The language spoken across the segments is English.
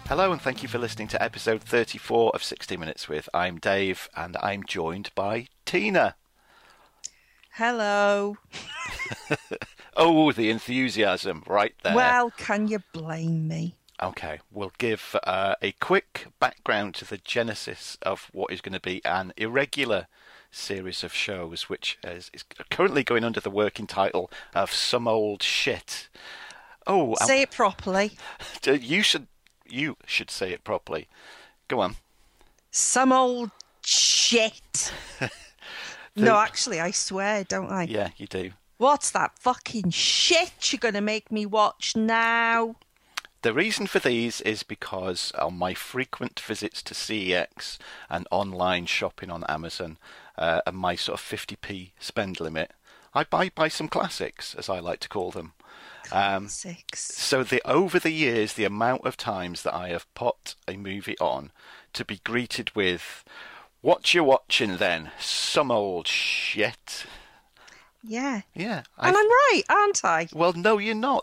Hello and thank you for listening to episode 34 of 60 Minutes With. I'm Dave and I'm joined by Tina. Hello. Oh, the enthusiasm right there. Well, can you blame me? Okay, we'll give a quick background to the genesis of what is going to be an irregular series of shows, which is currently going under the working title of Some Old Shit. Oh, say it properly. You should say it properly. Go on. Some old shit. No, actually, I swear, don't I? Yeah, you do. What's that fucking shit you're going to make me watch now? The reason for these is because on my frequent visits to CEX and online shopping on Amazon and my sort of 50p spend limit, I buy some classics, as I like to call them. Classics. So over the years, the amount of times that I have put a movie on to be greeted with, "What you watching then? Some old shit." Yeah. Yeah. And I'm right, aren't I? Well, no, you're not.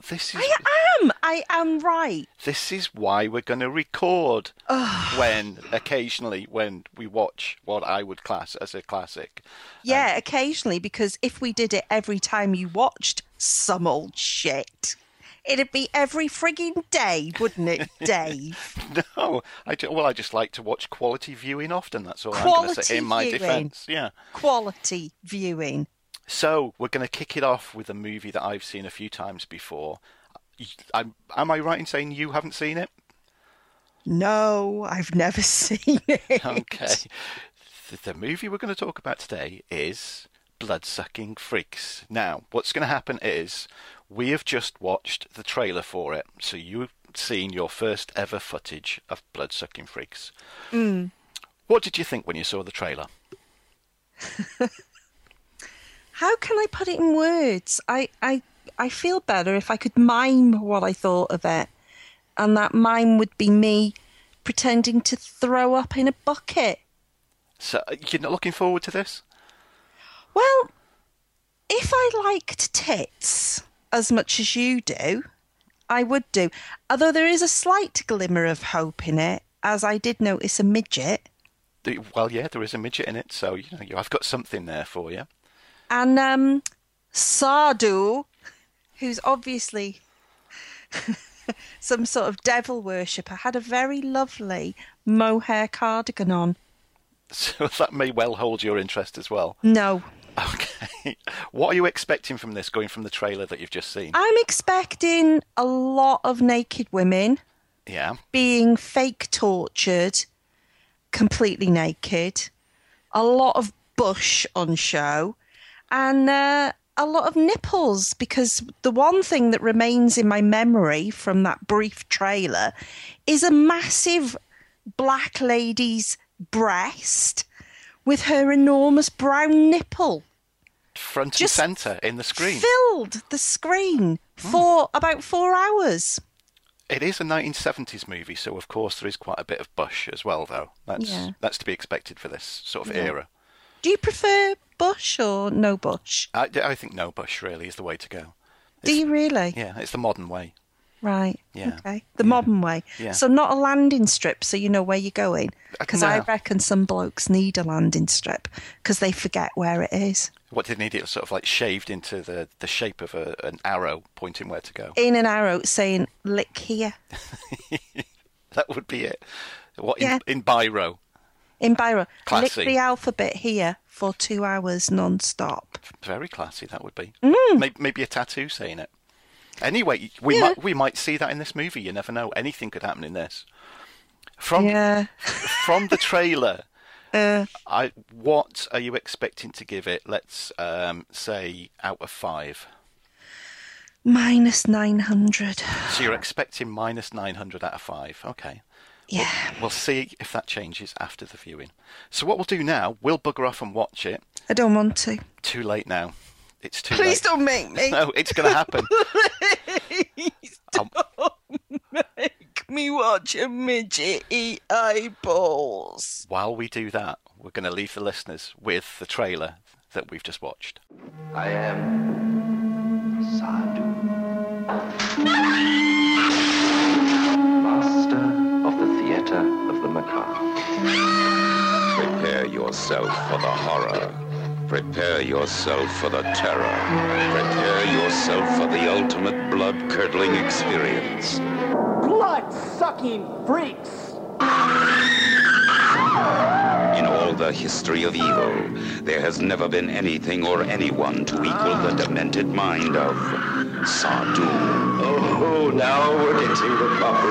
I am right. This is why we're going to record occasionally when we watch what I would class as a classic. Yeah, occasionally, because if we did it every time you watched some old shit, it'd be every frigging day, wouldn't it, Dave? No, I just like to watch quality viewing often. That's all I'm going to say in my defence. Yeah, quality viewing. So we're going to kick it off with a movie that I've seen a few times before. Am I right in saying you haven't seen it? No, I've never seen it. Okay. The movie we're going to talk about today is Bloodsucking Freaks. Now, what's going to happen is we have just watched the trailer for it, so you've seen your first ever footage of Bloodsucking Freaks. What did you think when you saw the trailer? How can I put it in words? I feel better if I could mime what I thought of it. And that mime would be me pretending to throw up in a bucket. So, you're not looking forward to this? Well, if I liked tits as much as you do, I would do. Although there is a slight glimmer of hope in it, as I did notice a midget. Well, yeah, there is a midget in it, so I've got something there for you. And Sardu, who's obviously some sort of devil worshipper, had a very lovely mohair cardigan on. So that may well hold your interest as well. No. Okay. What are you expecting from this, going from the trailer that you've just seen? I'm expecting a lot of naked women. Yeah. Being fake tortured, completely naked. A lot of bush on show. And a lot of nipples, because the one thing that remains in my memory from that brief trailer is a massive black lady's breast with her enormous brown nipple. Front and centre in the screen. Filled the screen for about 4 hours. It is a 1970s movie, so of course there is quite a bit of bush as well, though. That's to be expected for this sort of era. Do you prefer bush or no bush? I think no bush really is the way to go. Do you really? Yeah, it's the modern way. Right. Yeah. Okay. The modern way. Yeah. So not a landing strip so you know where you're going? Because I reckon some blokes need a landing strip because they forget where it is. What do they need it sort of like shaved into the shape of an arrow pointing where to go? In an arrow saying, lick here. That would be it. What, in biro? In biro. Classy. Lick the alphabet here for 2 hours non-stop. Very classy, that would be. Maybe a tattoo saying it. Anyway, we might see that in this movie. You never know. Anything could happen in this. From the trailer, what are you expecting to give it? Let's say out of 5. -900. So you're expecting -900 out of 5. Okay. Yeah. We'll see if that changes after the viewing. So what we'll do now, we'll bugger off and watch it. I don't want to. Too late now. It's too late. Please don't make me. No, it's going to happen. Please don't make me watch a midget eat eyeballs. While we do that, we're going to leave the listeners with the trailer that we've just watched. I am Sardu, master of the theatre of the macabre. Prepare yourself for the horror. Prepare yourself for the terror. Prepare yourself for the ultimate blood-curdling experience. Blood-sucking freaks! In all the history of evil, there has never been anything or anyone to equal the demented mind of Sardu. Oh, now we're getting the proper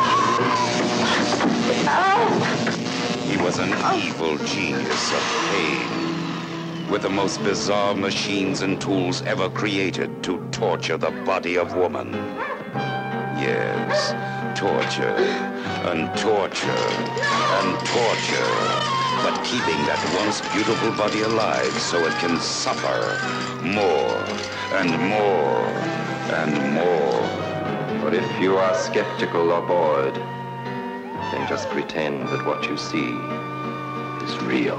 reaction. He was an evil genius of pain, with the most bizarre machines and tools ever created to torture the body of woman. Yes, torture, and torture, and torture, but keeping that once beautiful body alive so it can suffer more and more and more. But if you are skeptical or bored, then just pretend that what you see is real.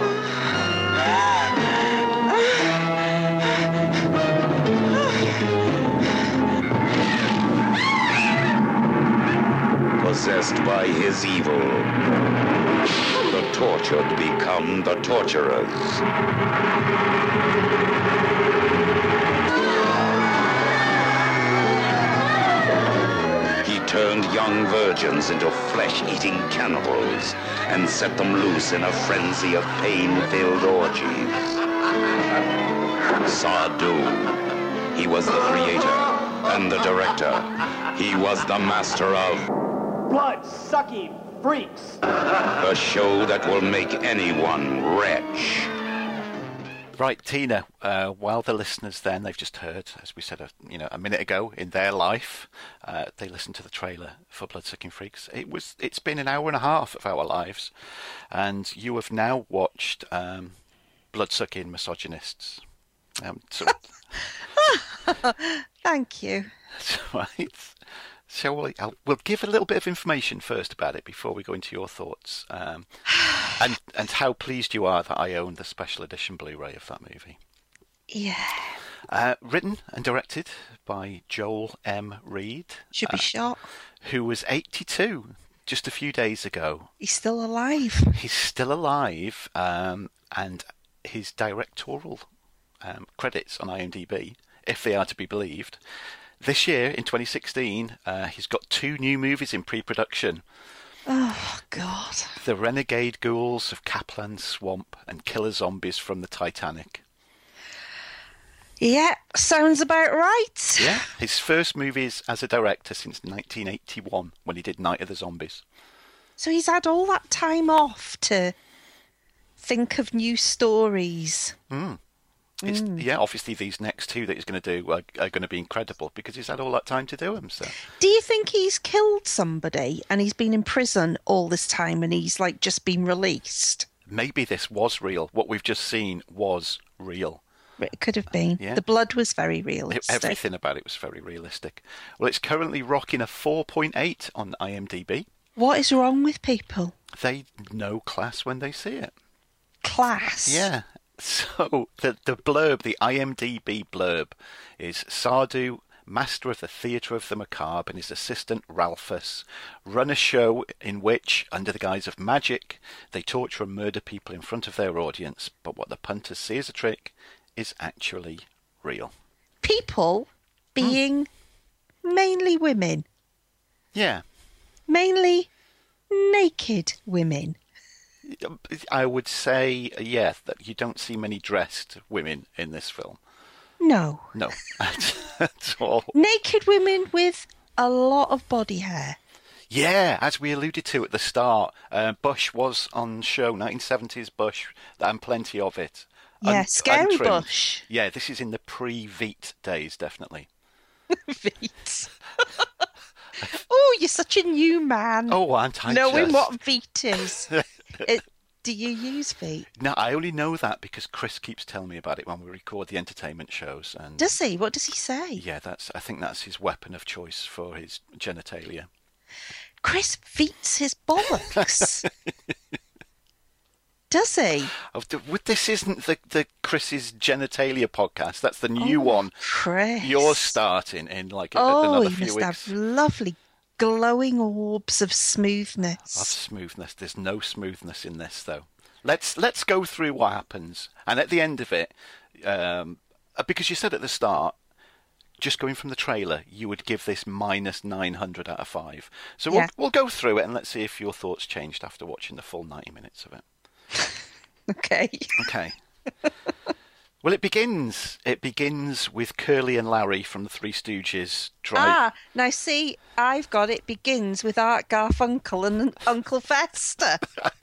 Possessed by his evil, the tortured become the torturers. He turned young virgins into flesh-eating cannibals and set them loose in a frenzy of pain-filled orgies. Sardu. He was the creator and the director. He was the master of Blood-sucking freaks! a show that will make anyone retch. Right, Tina, while the listeners then, they've just heard, as we said a minute ago, in their life, they listened to the trailer for Bloodsucking Freaks. It's been an hour and a half of our lives, and you have now watched Bloodsucking Misogynists. Thank you. Right. So we'll give a little bit of information first about it before we go into your thoughts, and how pleased you are that I own the special edition Blu-ray of that movie. Yeah. Written and directed by Joel M. Reed. Should be shot. Who was 82 just a few days ago. He's still alive. He's still alive, and his directorial credits on IMDb, if they are to be believed, this year, in 2016, he's got 2 new movies in pre-production. Oh, God. The Renegade Ghouls of Kaplan Swamp and Killer Zombies from the Titanic. Yeah, sounds about right. Yeah, his first movies as a director since 1981, when he did Night of the Zombies. So he's had all that time off to think of new stories. Yeah, obviously these next 2 that he's going to do are going to be incredible because he's had all that time to do them. So, do you think he's killed somebody and he's been in prison all this time and he's just been released? Maybe this was real. What we've just seen was real. It could have been. Yeah. The blood was very realistic. Everything about it was very realistic. Well, it's currently rocking a 4.8 on IMDb. What is wrong with people? They know class when they see it. Class? Yeah. So the blurb, the IMDb blurb, is Sardu, master of the theatre of the macabre, and his assistant Ralphus run a show in which, under the guise of magic, they torture and murder people in front of their audience. But what the punters see as a trick is actually real. People being mainly women. Yeah. Mainly naked women. I would say, yeah, that you don't see many dressed women in this film. No. No, at all. Naked women with a lot of body hair. Yeah, as we alluded to at the start, Bush was on show, 1970s Bush, and plenty of it. Yeah, scary untrimmed. Bush. Yeah, this is in the pre-Veet days, definitely. Veet. Oh, you're such a new man. Oh, aren't I knowing just? what Veet is. Do you use Veet? No, I only know that because Chris keeps telling me about it when we record the entertainment shows. And does he? What does he say? Yeah, I think that's his weapon of choice for his genitalia. Chris Veets his bollocks. Does he? This isn't the Chris's genitalia podcast. That's the new one. Chris. You're starting in another he few must weeks. have lovely glowing orbs of Of smoothness. smoothness. There's no smoothness in this, though. Let's go through what happens, and at the end of it, because you said at the start, just going from the trailer, you would give this minus 900 out of 5. So Yeah. we'll go through it and let's see if your thoughts changed after watching the full 90 minutes of it. Okay. Okay. Well, it begins with Curly and Larry from the Three Stooges drive. Now see, I've got it begins with Art Garfunkel and Uncle Fester.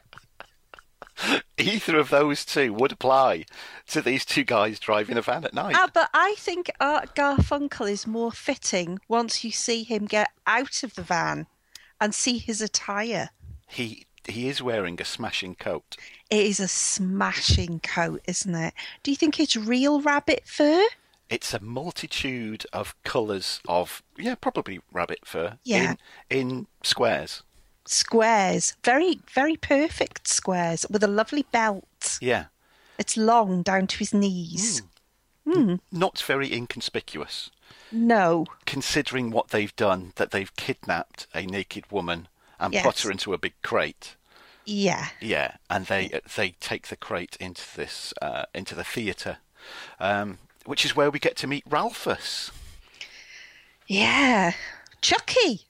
Either of those two would apply to these two guys driving a van at night. But I think Art Garfunkel is more fitting once you see him get out of the van and see his attire. He is wearing a smashing coat. It is a smashing coat, isn't it? Do you think it's real rabbit fur? It's a multitude of colours of, probably rabbit fur. Yeah. In squares. Squares. Very, very perfect squares with a lovely belt. Yeah. It's long down to his knees. Not very inconspicuous, No. considering what they've done, that they've kidnapped a naked woman and Yes. put her into a big crate. Yeah. Yeah, and they take the crate into this into the theatre, which is where we get to meet Ralphus. Yeah. Chucky.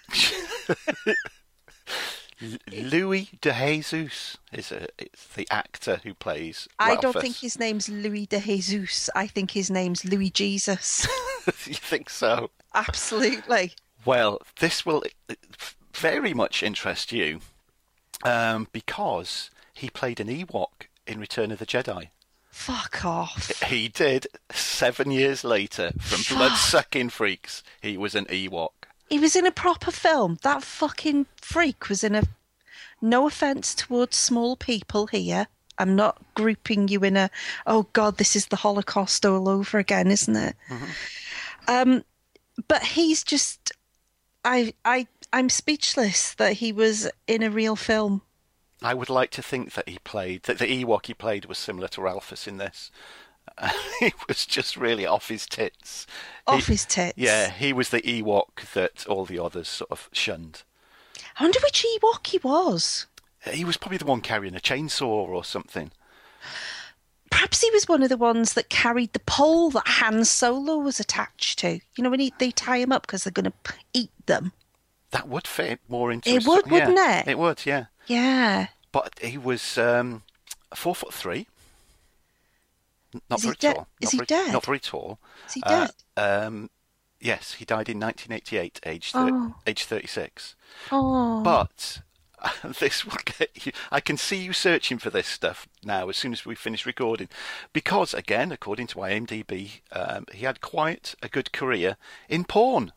Louis De Jesus is the actor who plays I Ralphus. don't think his name's Louis de Jesus. I think his name's Louis Jesus. You think so? Absolutely. Well, this will very much interest you because he played an Ewok in Return of the Jedi. Fuck off. He did 7 years later from Blood-Sucking Freaks. He was an Ewok. He was in a proper film. That fucking freak was in a... No offence towards small people here. I'm not grouping you in a... Oh, God, this is the Holocaust all over again, isn't it? Mm-hmm. But he's just... I'm speechless that he was in a real film. I would like to think that the Ewok he played was similar to Ralphus in this. He was just really off his tits. Off his tits. Yeah, he was the Ewok that all the others sort of shunned. I wonder which Ewok he was. He was probably the one carrying a chainsaw or something. Perhaps he was one of the ones that carried the pole that Han Solo was attached to. You know, when they tie him up because they're going to eat them. That would fit more into It would, wouldn't it? It would, yeah. Yeah. But he was 4'3". Not Is he very dead? tall. Is he dead? Not very tall. Is he dead? Yes, he died in 1988, age 36. Oh. But this will get you. I can see you searching for this stuff now as soon as we finish recording, because again, according to IMDb, he had quite a good career in porn.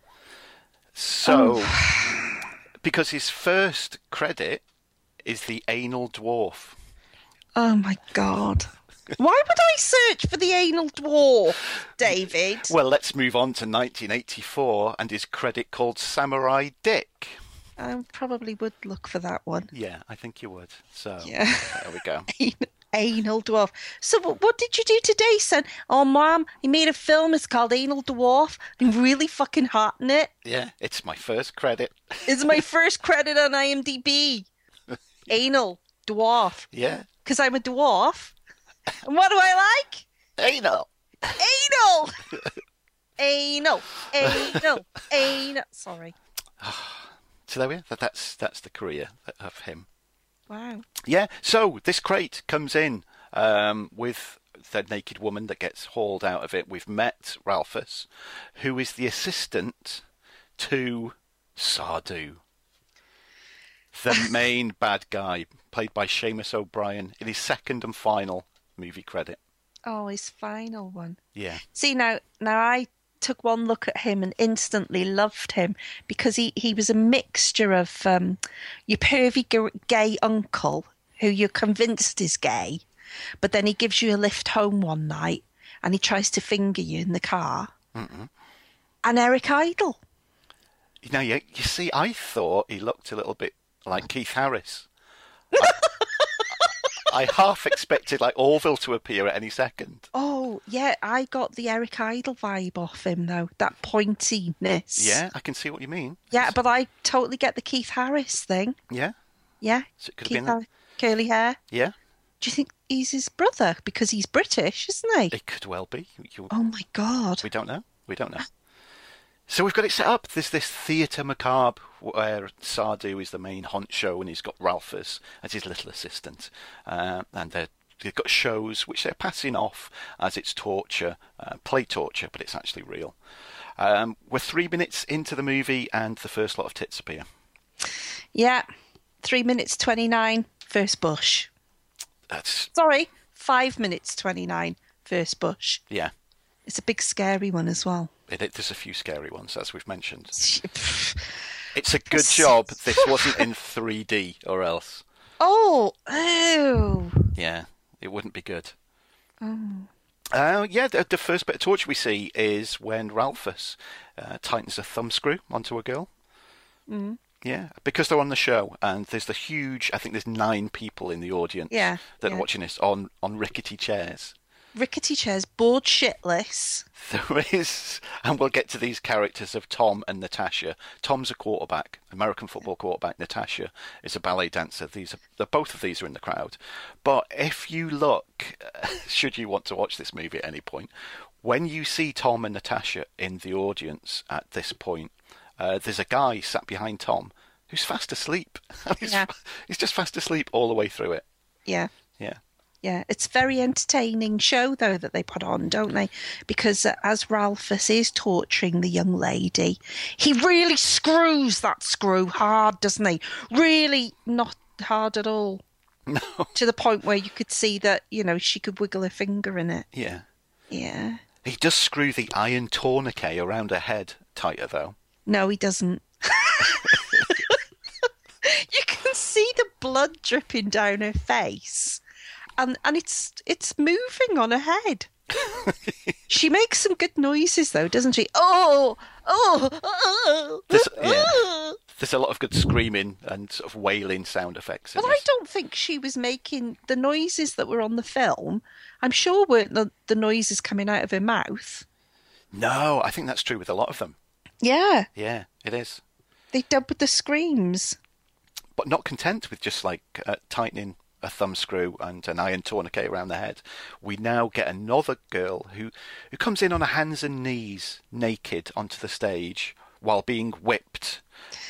So, because his first credit is the Anal Dwarf. Oh, my God. Why would I search for the anal dwarf, David? Well, let's move on to 1984 and his credit called Samurai Dick. I probably would look for that one. Yeah, I think you would. So, Yeah. there we go. Anal dwarf. So what did you do today, son? Oh, Mom, he made a film. It's called Anal Dwarf. I'm really fucking hot in it. Yeah, it's my first credit. It's my first credit on IMDb. Anal Dwarf. Yeah. Because I'm a dwarf. And what do I like? Anal. Anal! Anal. Anal. Anal. Sorry. So there we are. That's the career of him. Wow. Yeah, so this crate comes in with the naked woman that gets hauled out of it. We've met Ralphus, who is the assistant to Sardu, the main bad guy, played by Seamus O'Brien in his second and final movie credit. Oh, his final one. Yeah. See, now I took one look at him and instantly loved him because he was a mixture of your pervy gay uncle who you're convinced is gay, but then he gives you a lift home one night and he tries to finger you in the car. Mm-mm. And Eric Idle. You know, you see, I thought he looked a little bit like Keith Harris. I half expected like Orville to appear at any second. Oh, yeah, I got the Eric Idle vibe off him, though. That pointiness. Yeah, I can see what you mean. Yeah, but I totally get the Keith Harris thing. Yeah, Yeah. so it could have Keith been. Harris, curly hair. Yeah, Do you think he's his brother? Because he's British, isn't he? it could well be. Oh, my God. We don't know. We don't know. So we've got it set up. There's this theatre macabre where Sardu is the main honcho and he's got Ralphus as his little assistant. And they've got shows which they're passing off as it's torture, play torture, but it's actually real. We're 3 minutes into the movie and the first lot of tits appear. Yeah. 3 minutes 29, first bush. That's, Sorry, 5 minutes 29, first bush. yeah. It's a big scary one as well. There's a few scary ones, as we've mentioned. Pfft. It's a good job this wasn't in 3D or else. Oh. Yeah, it wouldn't be good. Yeah, the first bit of torture we see is when Ralphus tightens a thumbscrew onto a girl. Mm. Yeah, because they're on the show, and there's the huge. I think there's 9 people in the audience Yeah, that yeah. are watching this on rickety chairs. Rickety chairs, bored shitless. There is, and we'll get to these characters of Tom and Natasha. Tom's a quarterback, American football quarterback. Natasha is a ballet dancer. Both of these are in the crowd. But if you look, should you want to watch this movie at any point, when you see Tom and Natasha in the audience at this point, there's a guy sat behind Tom who's fast asleep. Yeah. He's just fast asleep all the way through it. Yeah. Yeah. Yeah, it's a very entertaining show, though, that they put on, don't they? Because as Ralphus is torturing the young lady, he really screws that screw hard, doesn't he? Really not hard at all. No. To the point where you could see that, she could wiggle her finger in it. Yeah. Yeah. He does screw the iron tourniquet around her head tighter, though. No, he doesn't. You can see the blood dripping down her face. And it's moving on her head. She makes some good noises, though, doesn't she? Oh! There's a lot of good screaming and sort of wailing sound effects. But I don't think she was making the noises that were on the film. I'm sure weren't the noises coming out of her mouth. No, I think that's true with a lot of them. Yeah. Yeah, it is. They dubbed the screams. But not content with just like tightening a thumb screw and an iron tourniquet around the head, we now get another girl who comes in on her hands and knees, naked, onto the stage while being whipped.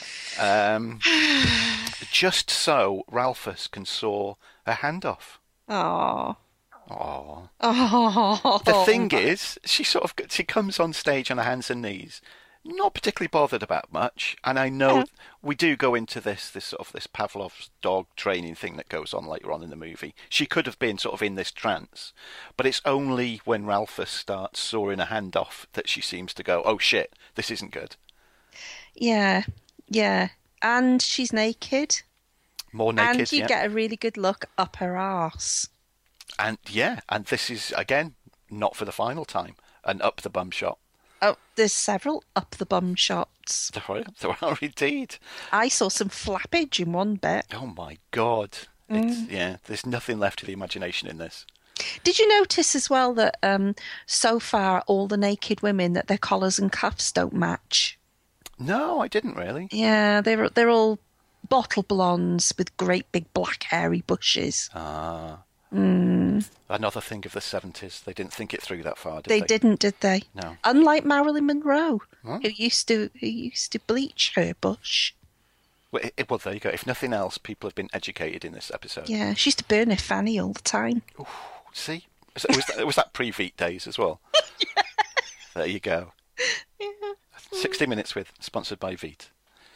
Just so Ralphus can saw her hand off. Aww. Aww. Oh. The thing is, she comes on stage on her hands and knees, not particularly bothered about much. And I know we do go into this Pavlov's dog training thing that goes on later on in the movie. She could have been sort of in this trance, but it's only when Ralphus starts sawing her hand off that she seems to go, "Oh shit, this isn't good." Yeah, yeah. And she's naked. More naked, and you get a really good look up her arse. And this is again not for the final time, an up the bum shot. Oh, there's several up the bum shots. There are indeed. I saw some flappage in one bit. Oh my god! There's nothing left to the imagination in this. Did you notice as well that so far all the naked women, that their collars and cuffs don't match? No, I didn't really. Yeah, they're all bottle blondes with great big black hairy bushes. Ah. Another thing of the 70s. They didn't think it through that far, did they? They didn't, did they? No. Unlike Marilyn Monroe, Huh? who used to bleach her bush. Well, there you go. If nothing else, people have been educated in this episode. Yeah, she used to burn her fanny all the time. Ooh, see? Was that pre-Veet days as well? Yeah. There you go. Yeah. 60 Minutes with, sponsored by Veet.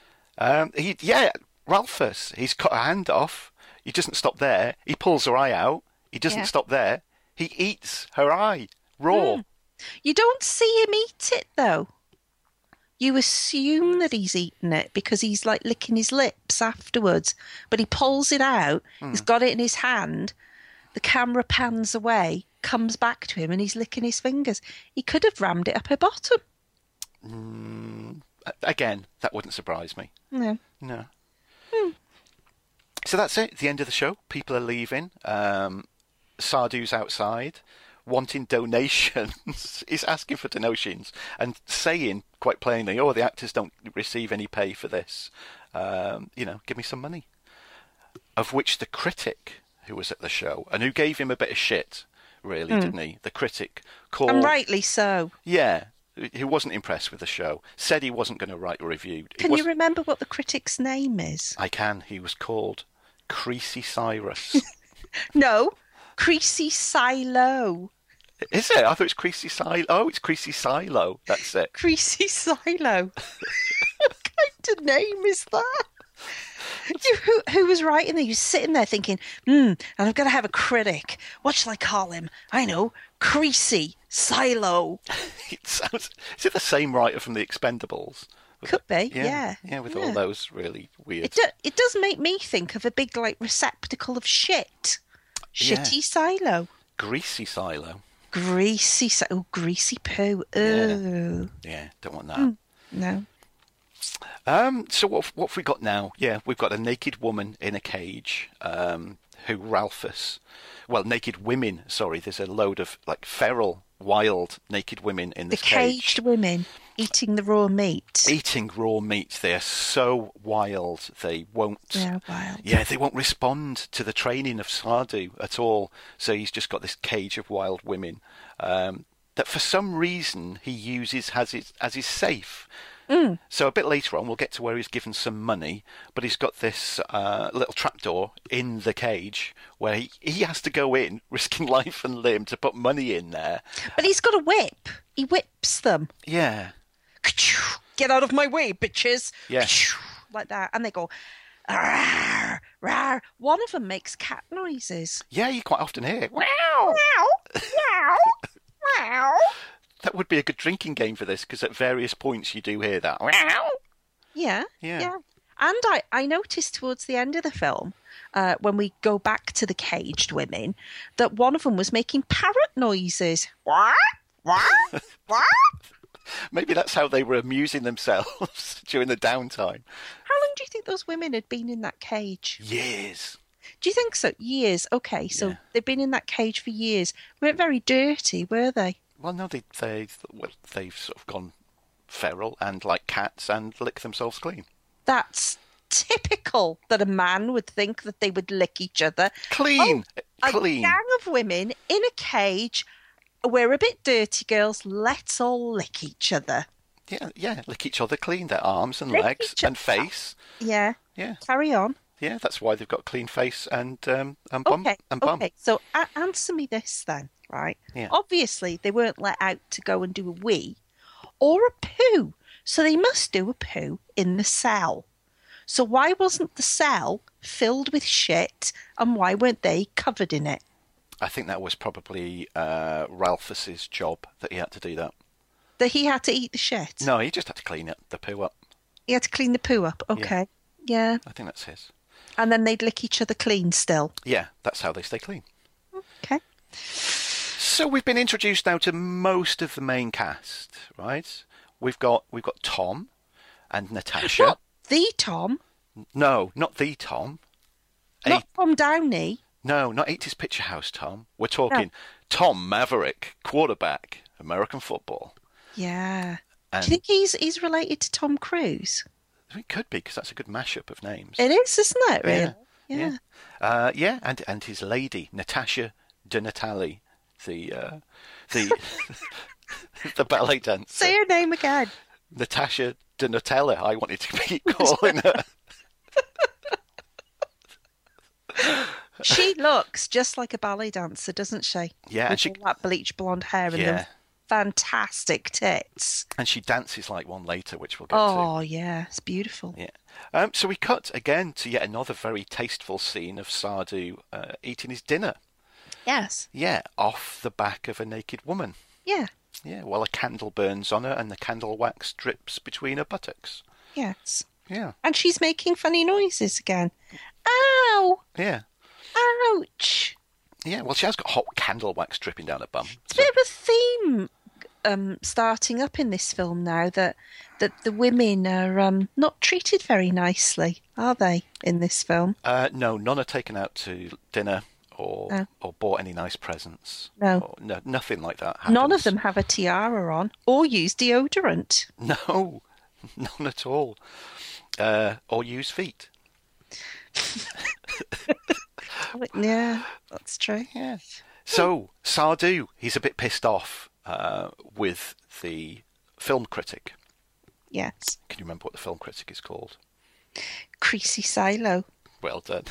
Ralphus, he's cut her hand off. He doesn't stop there. He pulls her eye out. He doesn't stop there. He eats her eye, raw. You don't see him eat it, though. You assume that he's eaten it because he's like licking his lips afterwards. But he pulls it out. He's got it in his hand. The camera pans away, comes back to him, and he's licking his fingers. He could have rammed it up her bottom. Again, that wouldn't surprise me. No. No. So that's it. The end of the show. People are leaving. Sardu's outside, wanting donations. He's asking for donations and saying quite plainly, "Oh, the actors don't receive any pay for this. Give me some money." Of which the critic who was at the show and who gave him a bit of shit, really, didn't he? The critic called, And rightly so. yeah, who wasn't impressed with the show, said he wasn't going to write a review. Can you remember what the critic's name is? I can. He was called Creasy Cyrus. No, Creasy Silo. Is it? I thought it was Creasy Silo. Oh, it's Creasy Silo. That's it. Creasy Silo. What kind of name is that? Who was writing there? He was sitting there thinking, and I've got to have a critic. What shall I call him? I know, Creasy Silo. It sounds. Is it the same writer from The Expendables? Could be, yeah. Yeah, with all those really weird. It does make me think of a big, receptacle of shit. Shitty silo. Greasy Silo. Greasy greasy poo. Oh. Yeah, don't want that. No. So what have we got now? Yeah, we've got a naked woman in a cage, who Ralphus... Well, naked women, sorry. There's a load of, feral, wild, naked women in this cage. Caged women eating the raw meat. Eating raw meat. They are so wild, they won't... They're wild. Yeah, they won't respond to the training of Sardu at all. So he's just got this cage of wild women that for some reason he uses as his safe. So a bit later on, we'll get to where he's given some money, but he's got this little trapdoor in the cage where he has to go in, risking life and limb, to put money in there. But he's got a whip. He whips them. Yeah. Get out of my way, bitches. Yeah. Like that. And they go, rawr, rawr. One of them makes cat noises. Yeah, you quite often hear. Meow, meow, meow. That would be a good drinking game for this, because at various points you do hear that. Yeah. Yeah. And I noticed towards the end of the film, when we go back to the caged women, that one of them was making parrot noises. What? What? What? Maybe that's how they were amusing themselves during the downtime. How long do you think those women had been in that cage? Years. Do you think so? Years. Okay, so they've been in that cage for years. They weren't very dirty, were they? Well, no, they've sort of gone feral and like cats and lick themselves clean. That's typical that a man would think that they would lick each other. Clean. A gang of women in a cage. We're a bit dirty, girls. Let's all lick each other. Yeah, lick each other clean, their arms and Lick legs each and other. face. Yeah. Yeah. Carry on. Yeah, that's why they've got clean face and bum. Okay. And bum. Okay. So answer me this then, right? Yeah. Obviously, they weren't let out to go and do a wee or a poo, so they must do a poo in the cell. So why wasn't the cell filled with shit, and why weren't they covered in it? I think that was probably Ralphus's job, that he had to do that. That he had to eat the shit? No, he just had to clean the poo up. He had to clean the poo up. Okay. Yeah. I think that's his. And then they'd lick each other clean still. Yeah, that's how they stay clean. Okay. So we've been introduced now to most of the main cast, right? We've got Tom and Natasha. Not the Tom. No, not the Tom. Not Tom Downey. No, not 80s Picture House Tom. We're talking Tom Maverick, quarterback, American football. Yeah. And do you think he's related to Tom Cruise? It could be, because that's a good mashup of names. It is, isn't it? Really? Yeah. And his lady, Natasha De Natale, the the ballet dancer. Say her name again. Natasha De Nutella, I wanted to keep calling her. She looks just like a ballet dancer, doesn't she? Yeah, with all that bleach blonde hair and them fantastic tits. And she dances like one later, which we'll get to. Oh, yeah, it's beautiful. Yeah. So we cut again to yet another very tasteful scene of Sardu eating his dinner. Yes. Yeah, off the back of a naked woman. Yeah. Yeah, while a candle burns on her and the candle wax drips between her buttocks. Yes. Yeah. And she's making funny noises again. Ow! Yeah. Ouch! Yeah, well, she has got hot candle wax dripping down her bum. It's a bit of a theme starting up in this film now that the women are not treated very nicely, are they, in this film? No, none are taken out to dinner or No. or bought any nice presents. No. Or, no, nothing like that happens. None of them have a tiara on or use deodorant. No, none at all. Or use feet. Yeah, that's true. Yeah. So Sardu, he's a bit pissed off with the film critic. Yes. Can you remember what the film critic is called? Creasy Silo. Well done.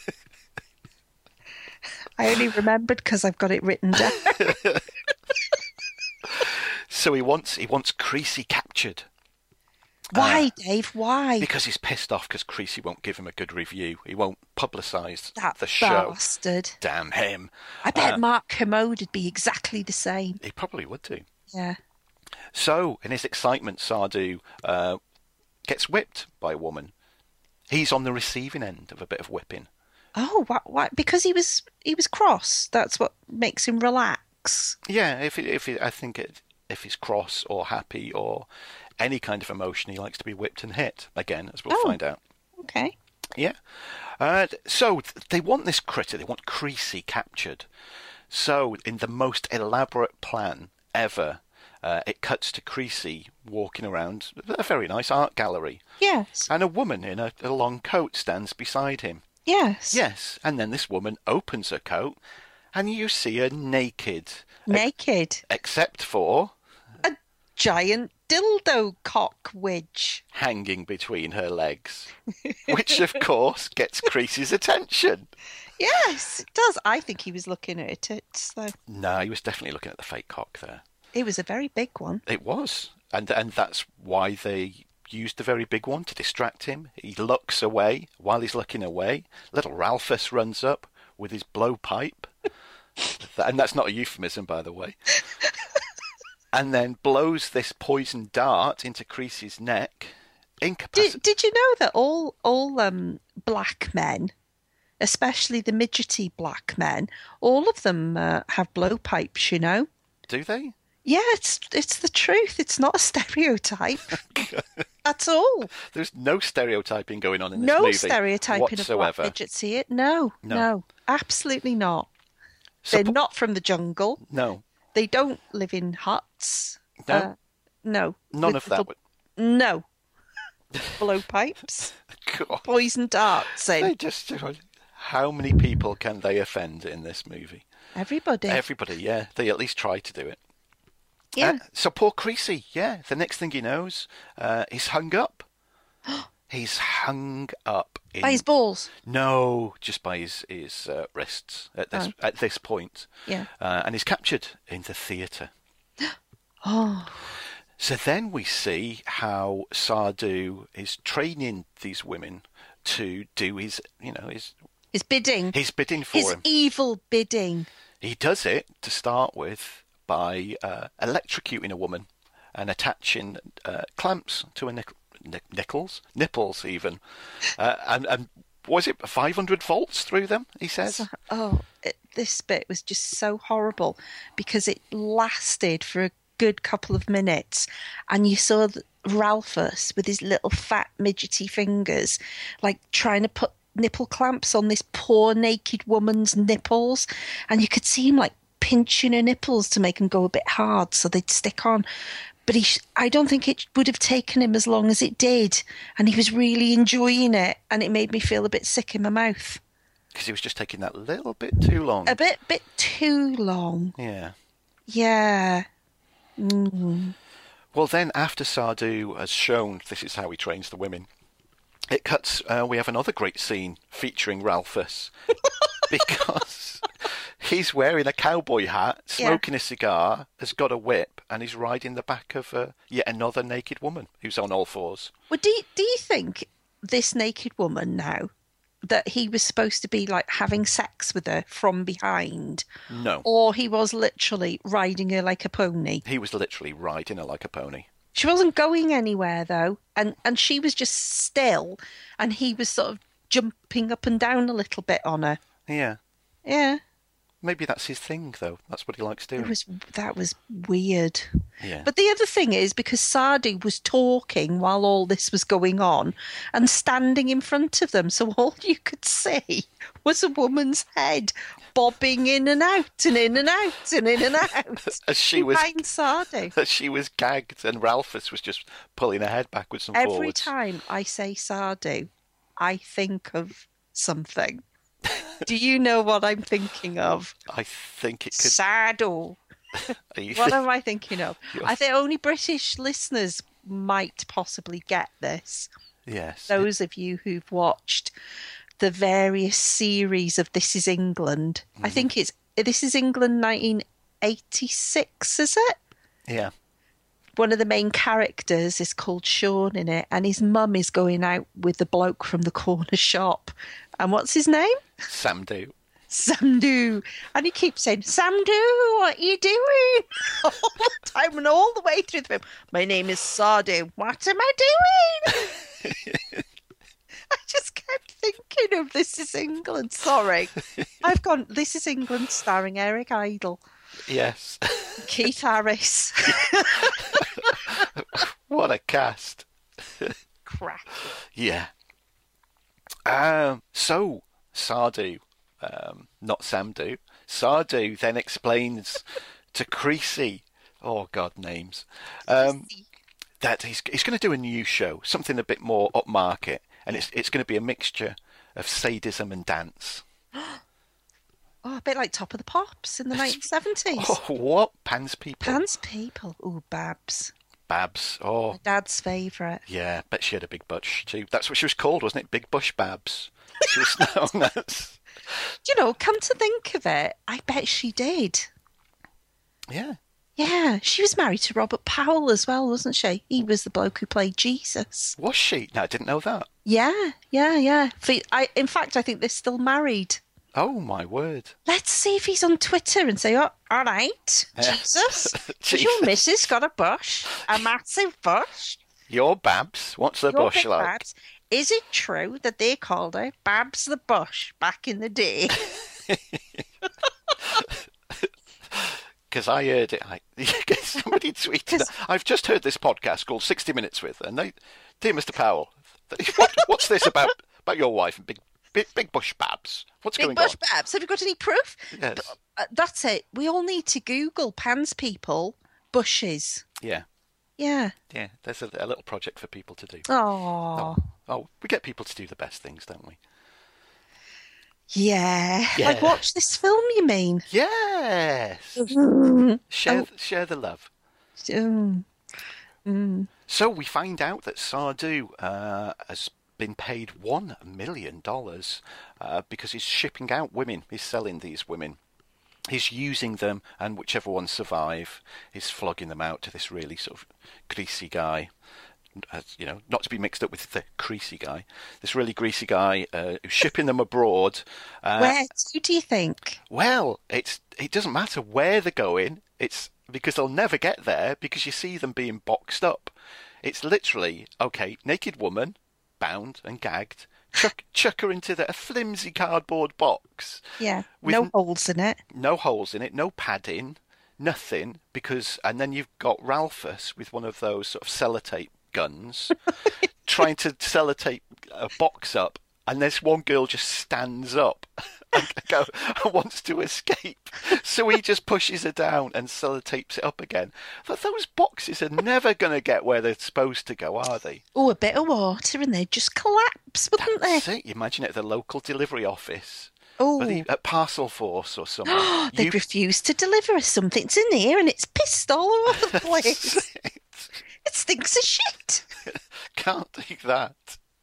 I only remembered because I've got it written down. So he wants Creasy captured. Why, Dave? Why? Because he's pissed off because Creasy won't give him a good review. He won't publicise That the show. bastard. Damn him. I bet Mark Kermode would be exactly the same. He probably would do. Yeah. So, in his excitement, Sardu gets whipped by a woman. He's on the receiving end of a bit of whipping. Oh, why? Because he was cross. That's what makes him relax. Yeah, I think if he's cross or happy or any kind of emotion, he likes to be whipped and hit. Again, as we'll find out. Okay. Yeah. So they want this critter, they want Creasy captured. So in the most elaborate plan ever, it cuts to Creasy walking around a very nice art gallery. Yes. And a woman in a long coat stands beside him. Yes. Yes. And then this woman opens her coat and you see her naked. Naked. Except for A giant dildo cock wedge. hanging between her legs. Which, of course, gets Creasy's attention. Yes, it does. I think he was looking at it. So No, he was definitely looking at the fake cock there. it was a very big one. It was. And that's why they used the very big one to distract him. He looks away. While he's looking away, little Ralphus runs up with his blowpipe. And that's not a euphemism, by the way. And then blows this poison dart into Creasy's neck. Did you know that all black men, especially the midgety black men, all of them have blowpipes? You know. Do they? Yeah, it's the truth. It's not a stereotype at all. There's no stereotyping going on in this No movie stereotyping of black whatsoever. midgets here. No, absolutely not. So They're not from the jungle. No, They don't live in huts. No. No. none With of that. little- No. Blowpipes. God. Poison darts They in. just. How many people can they offend in this movie? Everybody. Everybody, yeah. They at least try to do it. Yeah. So poor Creasy, yeah. The next thing he knows, he's hung up. He's hung up. By his balls. No, just by his wrists at this point. Yeah. And he's captured in the theatre. Oh. So then we see how Sardu is training these women to do his His bidding. his bidding for His him. evil bidding. He does it to start with by electrocuting a woman and attaching clamps to her nipples even, and was it 500 volts through them? He says. This bit was just so horrible because it lasted for a good couple of minutes, and you saw Ralphus with his little fat midgety fingers, like trying to put nipple clamps on this poor naked woman's nipples, and you could see him like pinching her nipples to make them go a bit hard so they'd stick on. But I don't think it would have taken him as long as it did, and he was really enjoying it, and it made me feel a bit sick in my mouth. Because he was just taking that little bit too long. A bit too long. Yeah. Yeah. Mm. Well, then after Sardu has shown this is how he trains the women, it cuts. We have another great scene featuring Ralphus because he's wearing a cowboy hat, smoking a cigar, has got a whip, and he's riding the back of yet another naked woman who's on all fours. Well, do you think this naked woman now, that he was supposed to be like having sex with her from behind? No. Or he was literally riding her like a pony? He was literally riding her like a pony. She wasn't going anywhere though, and she was just still, and he was sort of jumping up and down a little bit on her. Yeah. Yeah. Maybe that's his thing, though. That's what he likes doing. That was weird. Yeah. But the other thing is because Sardu was talking while all this was going on and standing in front of them, so all you could see was a woman's head bobbing in and out and in and out and in and out. As she was behind Sardu. As she was gagged, and Ralphus was just pulling her head backwards and Every forwards. time I say Sardu, I think of something. Do you know what I'm thinking of? I think it could. Sardu. Are you What am I thinking of? You're- I think only British listeners might possibly get this. Yes. Those of you who've watched the various series of This Is England. I think it's This Is England 1986, is it? Yeah. One of the main characters is called Sean in it, and his mum is going out with the bloke from the corner shop. And what's his name? Samdu. Samdu. And he keeps saying, Samdu, what are you doing? All the time and all the way through the film. My name is Sardu. What am I doing? I just kept thinking of This Is England. Sorry. I've gone, This Is England starring Eric Idle, Yes. Keith Harris. What a cast. Crap. Yeah. So Sardu, not Samdu. Sardu then explains to Creasy, oh God, names, that he's going to do a new show, something a bit more upmarket, and it's going to be a mixture of sadism and dance. Oh, a bit like Top of the Pops in the 1970s. Oh, what? Pan's People. Pants people. Ooh, Babs. Babs. Oh, My dad's favourite. yeah, bet she had a big bush too. That's what she was called, wasn't it? Big Bush Babs. She was known as. Do you know, come to think of it, I bet she did. Yeah. Yeah, she was married to Robert Powell as well, wasn't she? He was the bloke who played Jesus. Was she? No, I didn't know that. Yeah. In fact, I think they're still married. Oh, my word. Let's see if he's on Twitter and say, oh, all right, Yeah. Jesus, has Jesus. your missus got a bush? A massive bush? Your Babs, what's the Your bush big like? Babs. Is it true that they called her Babs the Bush back in the day? Because I heard it. Somebody tweeted, I've just heard this podcast called 60 Minutes With, and they, dear Mr. Powell, what's this about your wife and Big Bush Babs? What's Big going Bush on? Babs, have you got any proof? Yes. That's it. We all need to Google Pans people, bushes. Yeah, Yeah. yeah. There's a little project for people to do. Oh. Oh, we get people to do the best things, don't we? Yeah. Yeah. Like watch this film, you mean? Yes. Mm. Share the love. So we find out that Sardu has been paid $1 million because he's shipping out women. He's selling these women. He's using them, and whichever ones survive, he's flogging them out to this really sort of greasy guy. Not to be mixed up with the creasy guy. This really greasy guy who's shipping them abroad. Where to, do you think? Well, it doesn't matter where they're going. It's because they'll never get there because you see them being boxed up. It's literally, okay, naked woman, bound and gagged, chuck her into a flimsy cardboard box. Yeah. With No holes in it. No holes in it, no padding, nothing, and then you've got Ralphus with one of those sort of sellotape guns trying to sellotape a box up, and this one girl just stands up and wants to escape, so he just pushes her down and sellotapes it up again. But those boxes are never going to get where they're supposed to go, are they? Oh, a bit of water and they'd just collapse, wouldn't That's they? it. You imagine it at the local delivery office. Oh, At Parcel Force or something. they'd refuse to deliver us something. It's in here and it's pissed all over the place. It stinks of shit. Can't do that.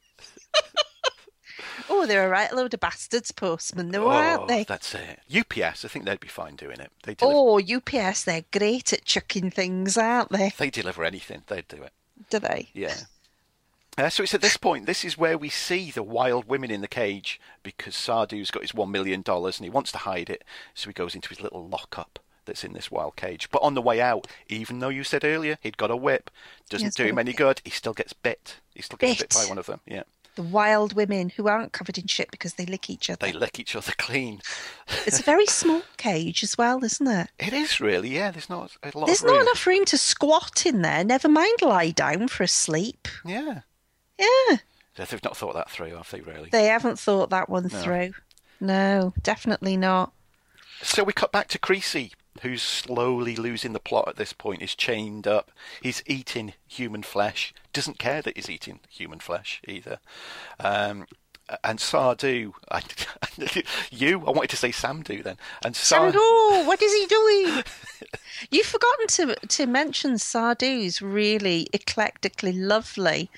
Oh, they're a right load of bastards, postmen, though, aren't they? That's it. UPS, I think they'd be fine doing it. They deliver, Oh, UPS, they're great at chucking things, aren't they? they deliver anything. They'd do it. Do they? Yeah. So it's at this point, this is where we see the wild women in the cage, because Sardu's got his $1 million and he wants to hide it, so he goes into his little lockup that's in this wild cage. But on the way out, even though you said earlier he'd got a whip, doesn't Yes, do him got a any whip. good. He still gets bit. He still gets bit Bit. by one of them. Yeah. The wild women who aren't covered in shit because they lick each other. They lick each other clean. It's a very small cage as well, isn't it? It is really, yeah. There's not a lot There's of room. not enough room to squat in there, never mind lie down for a sleep. Yeah. Yeah. They've not thought that through, have they, really? They haven't thought that one through. No, definitely not. So we cut back to Creasy, who's slowly losing the plot at this point. He's chained up. He's eating human flesh. Doesn't care that he's eating human flesh either. And Sardu, I wanted to say Samdu then. And Sardu, what is he doing? You've forgotten to mention Sardu's really eclectically lovely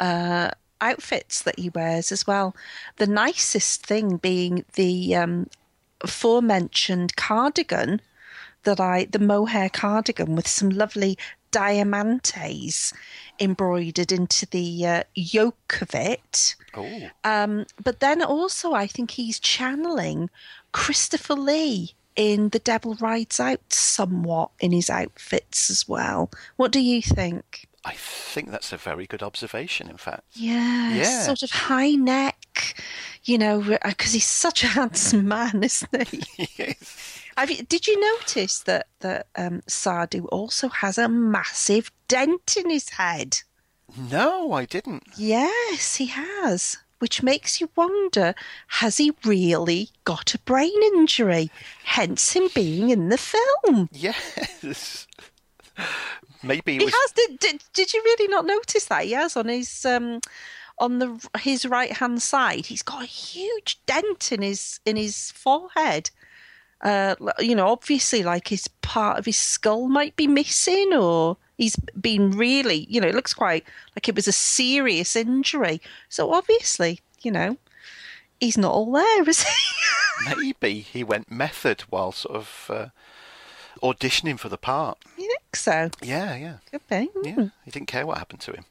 outfits that he wears as well. The nicest thing being the aforementioned cardigan the mohair cardigan with some lovely diamantes embroidered into the yoke of it. Oh. But then also I think he's channeling Christopher Lee in The Devil Rides Out somewhat in his outfits as well. What do you think? I think that's a very good observation, in fact. Yeah. Sort of high neck, because he's such a handsome man, isn't he? Yes. Did you notice that Sardu also has a massive dent in his head? No, I didn't. Yes, he has. Which makes you wonder, has he really got a brain injury? Hence him being in the film. Yes. Maybe He has. Did you really not notice that? He has on his his right hand side. He's got a huge dent in his forehead. Obviously, like his part of his skull might be missing, or he's been really, it looks quite like it was a serious injury. So obviously, he's not all there, is he? Maybe he went method while sort of auditioning for the part. You think so? Yeah. Could be. Yeah, he didn't care what happened to him.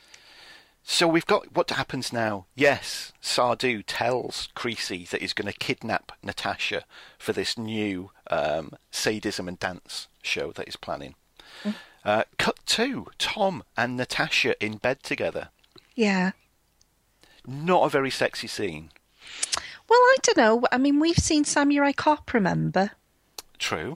So we've got what happens now. Yes, Sardu tells Creasy that he's going to kidnap Natasha for this new sadism and dance show that he's planning. Cut to Tom and Natasha in bed together. Yeah. Not a very sexy scene. Well, I don't know. I mean, we've seen Samurai Cop, remember? True.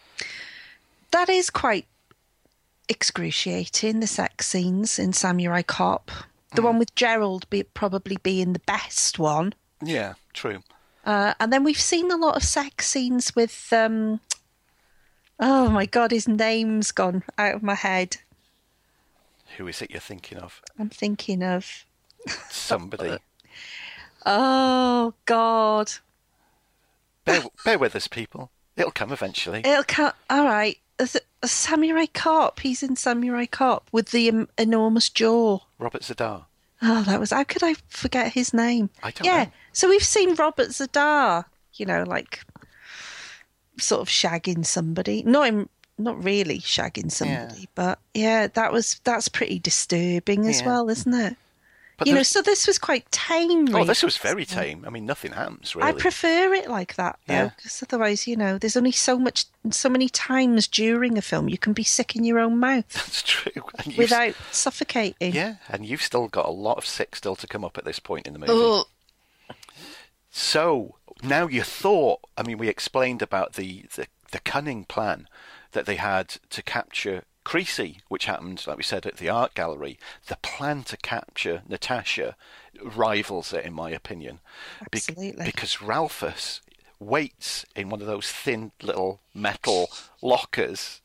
That is quite excruciating, the sex scenes in Samurai Cop. The one with Gerald probably being the best one. Yeah, true. And then we've seen a lot of sex scenes with... oh, my God, his name's gone out of my head. Who is it you're thinking of? I'm thinking of... Somebody. Oh, God. Bear with us, people. It'll come eventually. It'll come... All right. Samurai Cop. He's in Samurai Cop with the enormous jaw. Robert Zadar. Oh, that was... How could I forget his name? I don't know. So we've seen Robert Zadar, like sort of shagging somebody. Not really shagging somebody, but yeah, that's pretty disturbing as well, isn't it? But so this was quite tame. Oh, this was very tame. I mean, nothing happens, really. I prefer it like that, though, because otherwise, there's only so many times during a film you can be sick in your own mouth. That's true. And without suffocating. Yeah, and you've still got a lot of sick still to come up at this point in the movie. Oh. So, now your thought, I mean, we explained about the cunning plan that they had to capture Creasy, which happened, like we said, at the art gallery. The plan to capture Natasha rivals it, in my opinion. Absolutely. Because Ralphus waits in one of those thin little metal lockers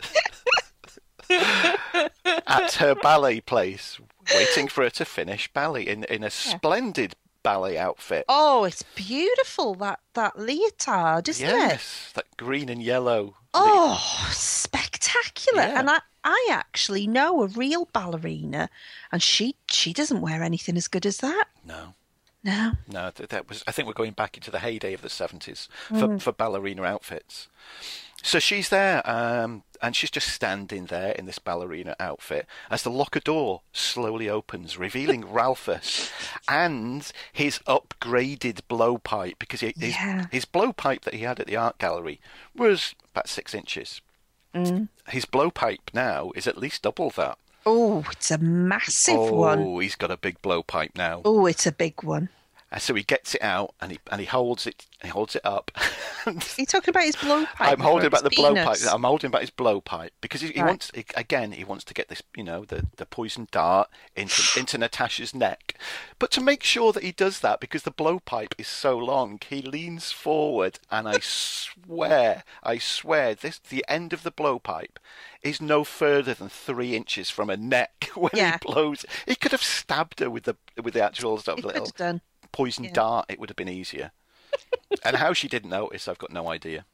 at her ballet place, waiting for her to finish ballet in a splendid ballet outfit. Oh, it's beautiful, that leotard, isn't it? Yes, that green and yellow. Oh, spectacular. Yeah. And I actually know a real ballerina, and she doesn't wear anything as good as that. No, that was. I think we're going back into the heyday of the 70s for ballerina outfits. So she's there, and she's just standing there in this ballerina outfit as the locker door slowly opens, revealing Ralphus and his upgraded blowpipe, because his blowpipe that he had at the art gallery was about 6 inches. His blowpipe now is at least double that. Oh, it's a massive one. Oh, he's got a big blowpipe now. Oh, it's a big one. And so he gets it out and he holds it. He holds it up. Are you talking about his blowpipe? I'm holding back the penis? blowpipe. I'm holding back his blowpipe because he Right. wants again. He wants to get this, the poison dart into Natasha's neck. But to make sure that he does that, because the blowpipe is so long, he leans forward, and I swear, the end of the blowpipe is no further than 3 inches from her neck when Yeah. he blows. He could have stabbed her with the actual sort He of could little have done. poison Yeah. dart. It would have been easier. And how she didn't notice, I've got no idea.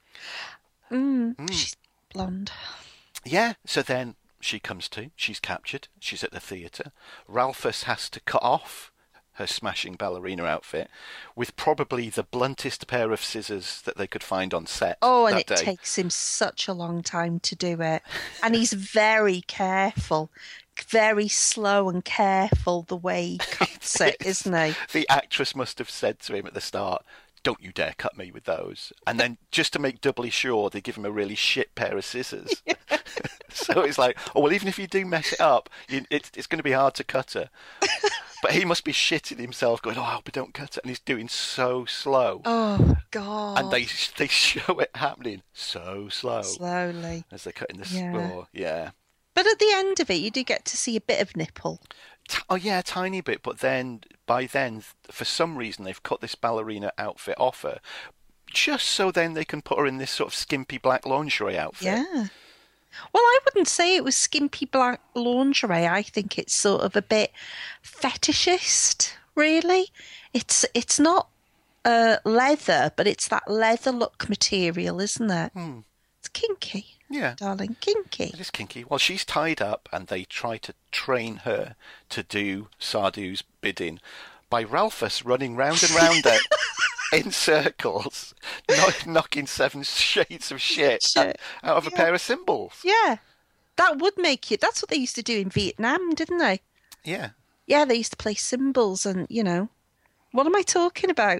She's blonde. Yeah, so then she comes to, she's captured, she's at the theatre. Ralphus has to cut off her smashing ballerina outfit with probably the bluntest pair of scissors that they could find on set. Oh, and that it day. takes him such a long time to do it. And he's very careful, very slow and careful the way he cuts it, isn't he? The actress must have said to him at the start, "Don't you dare cut me with those." And then just to make doubly sure, they give him a really shit pair of scissors. So it's like, oh, well, even if you do mess it up, it's going to be hard to cut her. But he must be shitting himself going, oh, I hope I don't cut it. And he's doing so slow. Oh, God. And they show it happening so slow Slowly. as they're cutting the Yeah. score. Yeah. But at the end of it, you do get to see a bit of nipple. Oh, yeah, a tiny bit. But then, by then, for some reason, they've cut this ballerina outfit off her just so then they can put her in this sort of skimpy black lingerie outfit. Yeah. Well, I wouldn't say it was skimpy black lingerie. I think it's sort of a bit fetishist, really. It's not leather, but it's that leather look material, isn't it? It's kinky, Yeah. darling, kinky. It is kinky. Well, she's tied up, and they try to train her to do Sardu's bidding by Ralphus running round and round it in circles, knocking 7 shades of shit out of a pair of cymbals. Yeah, that would make you. That's what they used to do in Vietnam, didn't they? Yeah. Yeah, they used to play cymbals, and what am I talking about?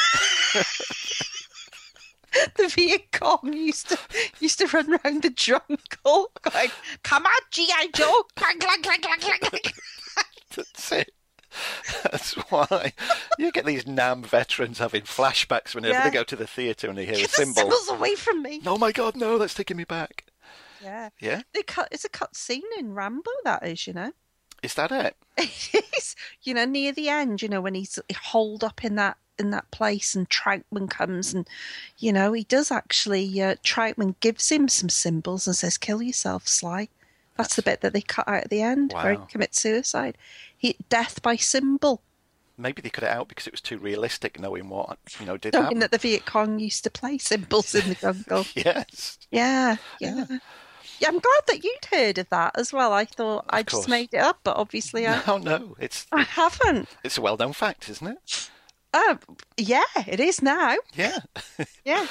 The Viet Cong used to run round the jungle going, "Come on, G.I. Joe!" Clang, clang, clang, clang, clang, clang. That's it. That's why you get these NAM veterans having flashbacks whenever Yeah. they go to the theatre and they hear Get a the cymbal. cymbals away from me. Oh my God, no, that's taking me back. Yeah. Yeah? It's a cut scene in Rambo, that is, Is that it? It is, near the end, when he's holed up in that place and Troutman comes and, he does actually, Troutman gives him some cymbals and says, "Kill yourself, Sly." That's the bit that they cut out at the end where he Wow. commits suicide. Death by cymbal. Maybe they cut it out because it was too realistic, knowing what, did Knowing happen. that the Viet Cong used to play cymbals in the jungle. Yes. Yeah. Yeah, I'm glad that you'd heard of that as well. I thought I course. just made it up, but obviously I No, it's haven't. a well-known fact, isn't it? Yeah, it is now. Yeah. Yeah.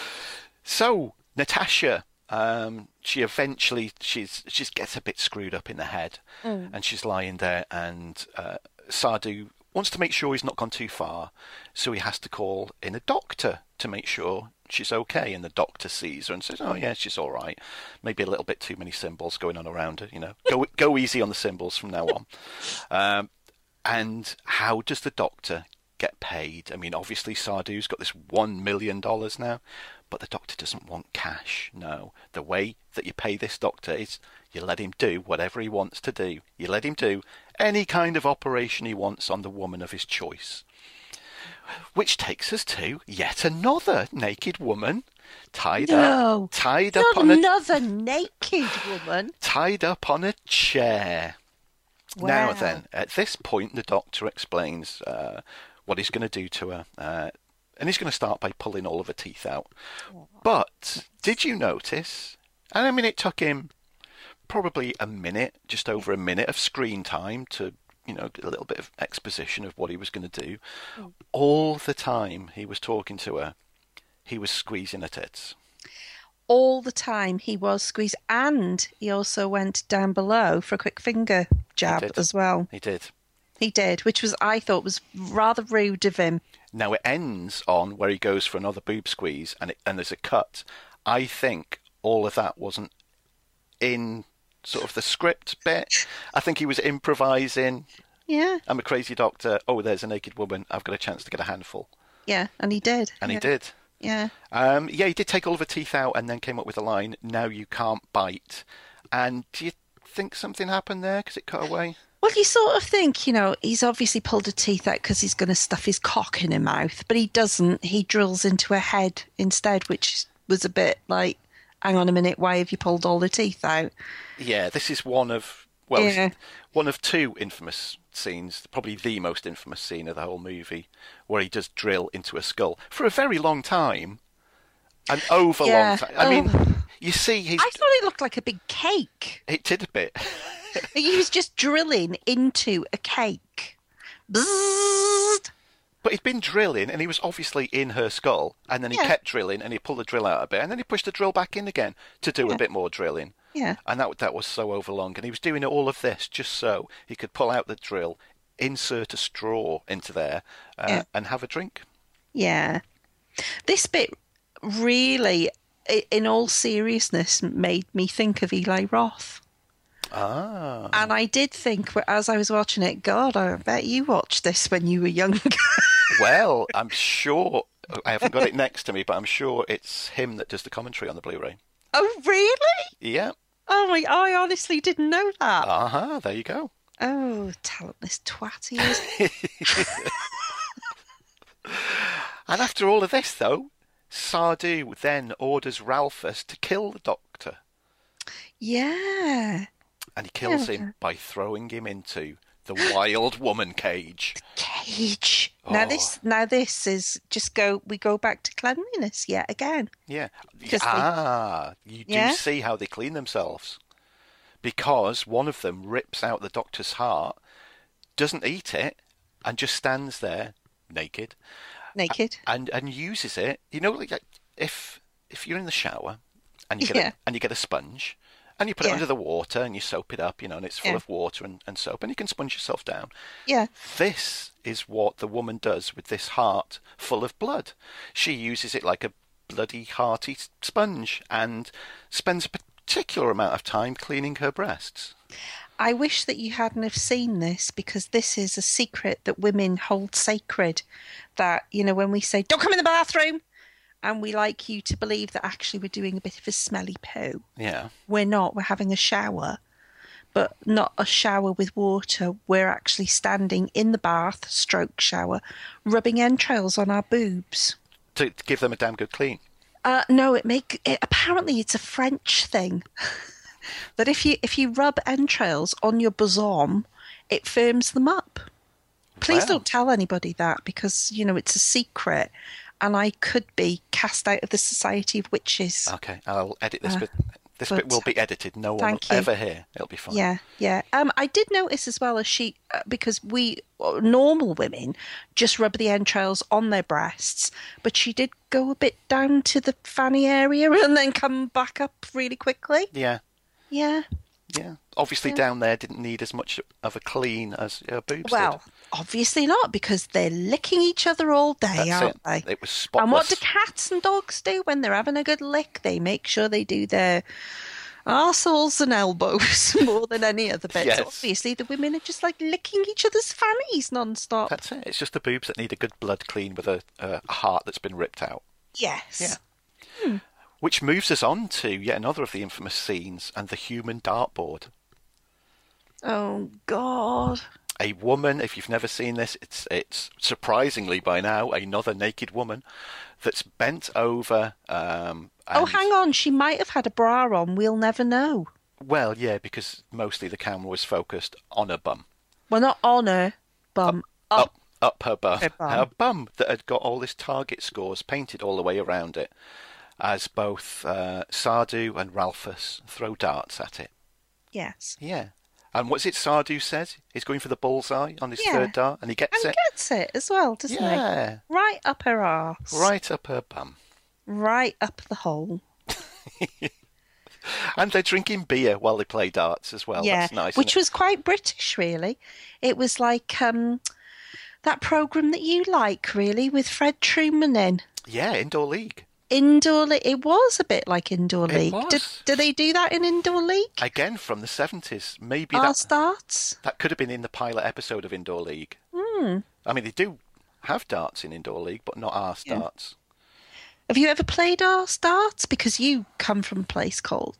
So Natasha, she eventually she gets a bit screwed up in the head, and she's lying there, and Sardu wants to make sure he's not gone too far, so he has to call in a doctor to make sure she's okay. And the doctor sees her and says, "Oh yeah, she's all right. Maybe a little bit too many symbols going on around her. Go easy on the symbols from now on." And how does the doctor get paid? I mean, obviously Sardu's got this $1 million now, but the doctor doesn't want cash. No, the way that you pay this doctor is you let him do whatever he wants to do. You let him do any kind of operation he wants on the woman of his choice. Which takes us to yet another naked woman tied up Not on a another naked woman. tied up on a chair. Now Wow. then, at this point, the doctor explains what he's going to do to her, and he's going to start by pulling all of her teeth out. But did you notice? And I mean, it took him probably just over a minute of screen time to, get a little bit of exposition of what he was going to do. All the time he was talking to her, he was squeezing her tits. All the time he was squeezed, and he also went down below for a quick finger jab did. as well. He did. He did, which I thought was rather rude of him. Now it ends on where he goes for another boob squeeze, and there's a cut. I think all of that wasn't in sort of the script bit. I think he was improvising. Yeah. I'm a crazy doctor. Oh, there's a naked woman. I've got a chance to get a handful. Yeah, and he did. And he did. Yeah. Yeah, he did take all of her teeth out and then came up with a line, "Now you can't bite." And do you think something happened there because it cut away? Well, you sort of think, he's obviously pulled her teeth out because he's going to stuff his cock in her mouth, but he doesn't. He drills into her head instead, which was a bit like, hang on a minute, why have you pulled all the teeth out? Yeah, this is one of two infamous scenes, probably the most infamous scene of the whole movie, where he does drill into a skull for a very long time. An long time. I mean, you see, I thought it looked like a big cake. It did a bit. He was just drilling into a cake. Bzzzt. But he'd been drilling, and he was obviously in her skull, and then he kept drilling, and he pulled the drill out a bit, and then he pushed the drill back in again to do a bit more drilling. Yeah. And that was so overlong, and he was doing all of this just so he could pull out the drill, insert a straw into there, and have a drink. Yeah. This bit really, in all seriousness, made me think of Eli Roth. Ah. And I did think, as I was watching it, God, I bet you watched this when you were younger. Well, I'm sure, I haven't got it next to me, but I'm sure it's him that does the commentary on the Blu-ray. Oh, really? Yeah. Oh, I honestly didn't know that. Uh-huh, there you go. Oh, talentless twat he is. And after all of this, though, Sardu then orders Ralphus to kill the Doctor. Yeah. And he kills him by throwing him into the wild woman cage. The cage. Oh. Now this is we go back to cleanliness yet again. Yeah. You do see how they clean themselves. Because one of them rips out the Doctor's heart, doesn't eat it, and just stands there naked. And uses it. Like if you're in the shower and you get a sponge and you put it under the water and you soap it up, and it's full of water and soap, and you can sponge yourself down. Yeah. This is what the woman does with this heart full of blood. She uses it like a bloody hearty sponge and spends a particular amount of time cleaning her breasts. I wish that you hadn't have seen this, because this is a secret that women hold sacred. That, when we say, don't come in the bathroom, and we like you to believe that actually we're doing a bit of a smelly poo. Yeah. We're not. We're having a shower, but not a shower with water. We're actually standing in the bath, stroke shower, rubbing entrails on our boobs. To give them a damn good clean. No, apparently it's a French thing. That if you rub entrails on your bosom, it firms them up. Please don't tell anybody that, because, it's a secret, and I could be cast out of the Society of Witches. Okay, I'll edit this bit. This bit will be edited. No one will ever hear. It'll be fine. Yeah. I did notice as well, because we normal women just rub the entrails on their breasts, but she did go a bit down to the fanny area and then come back up really quickly. Yeah. Yeah. Yeah. Obviously down there didn't need as much of a clean as her boobs did. Well, obviously not, because they're licking each other all day, aren't they? It was spotless. And what do cats and dogs do when they're having a good lick? They make sure they do their arseholes and elbows more than any other bits. Yes. Obviously, the women are just like licking each other's fannies non-stop. That's it. It's just the boobs that need a good blood clean with a heart that's been ripped out. Yes. Yeah. Which moves us on to yet another of the infamous scenes, and the human dartboard. Oh, God. A woman, if you've never seen this, it's surprisingly by now another naked woman that's bent over. Hang on. She might have had a bra on. We'll never know. Well, yeah, because mostly the camera was focused on her bum. Well, not on her bum. Up her bum. Her bum that had got all this target scores painted all the way around it, as both Sardu and Ralphus throw darts at it. Yes. Yeah. And what's it Sardu says? He's going for the bullseye on his third dart, and he gets it. And he gets it as well, doesn't he? Yeah. Right up her arse. Right up her bum. Right up the hole. And they're drinking beer while they play darts as well. Yeah, that's nice. Which was quite British, really. It was like that programme that you like, really, with Fred Truman in. Yeah, Indoor League. Indoor league. It was a bit like indoor It league. was. Do they do that in indoor league? Again, from the 70s. Maybe Our that starts. could have been in the pilot episode of Indoor League. I mean, they do have darts in Indoor League, but not our starts. Have you ever played our starts? Because you come from a place called.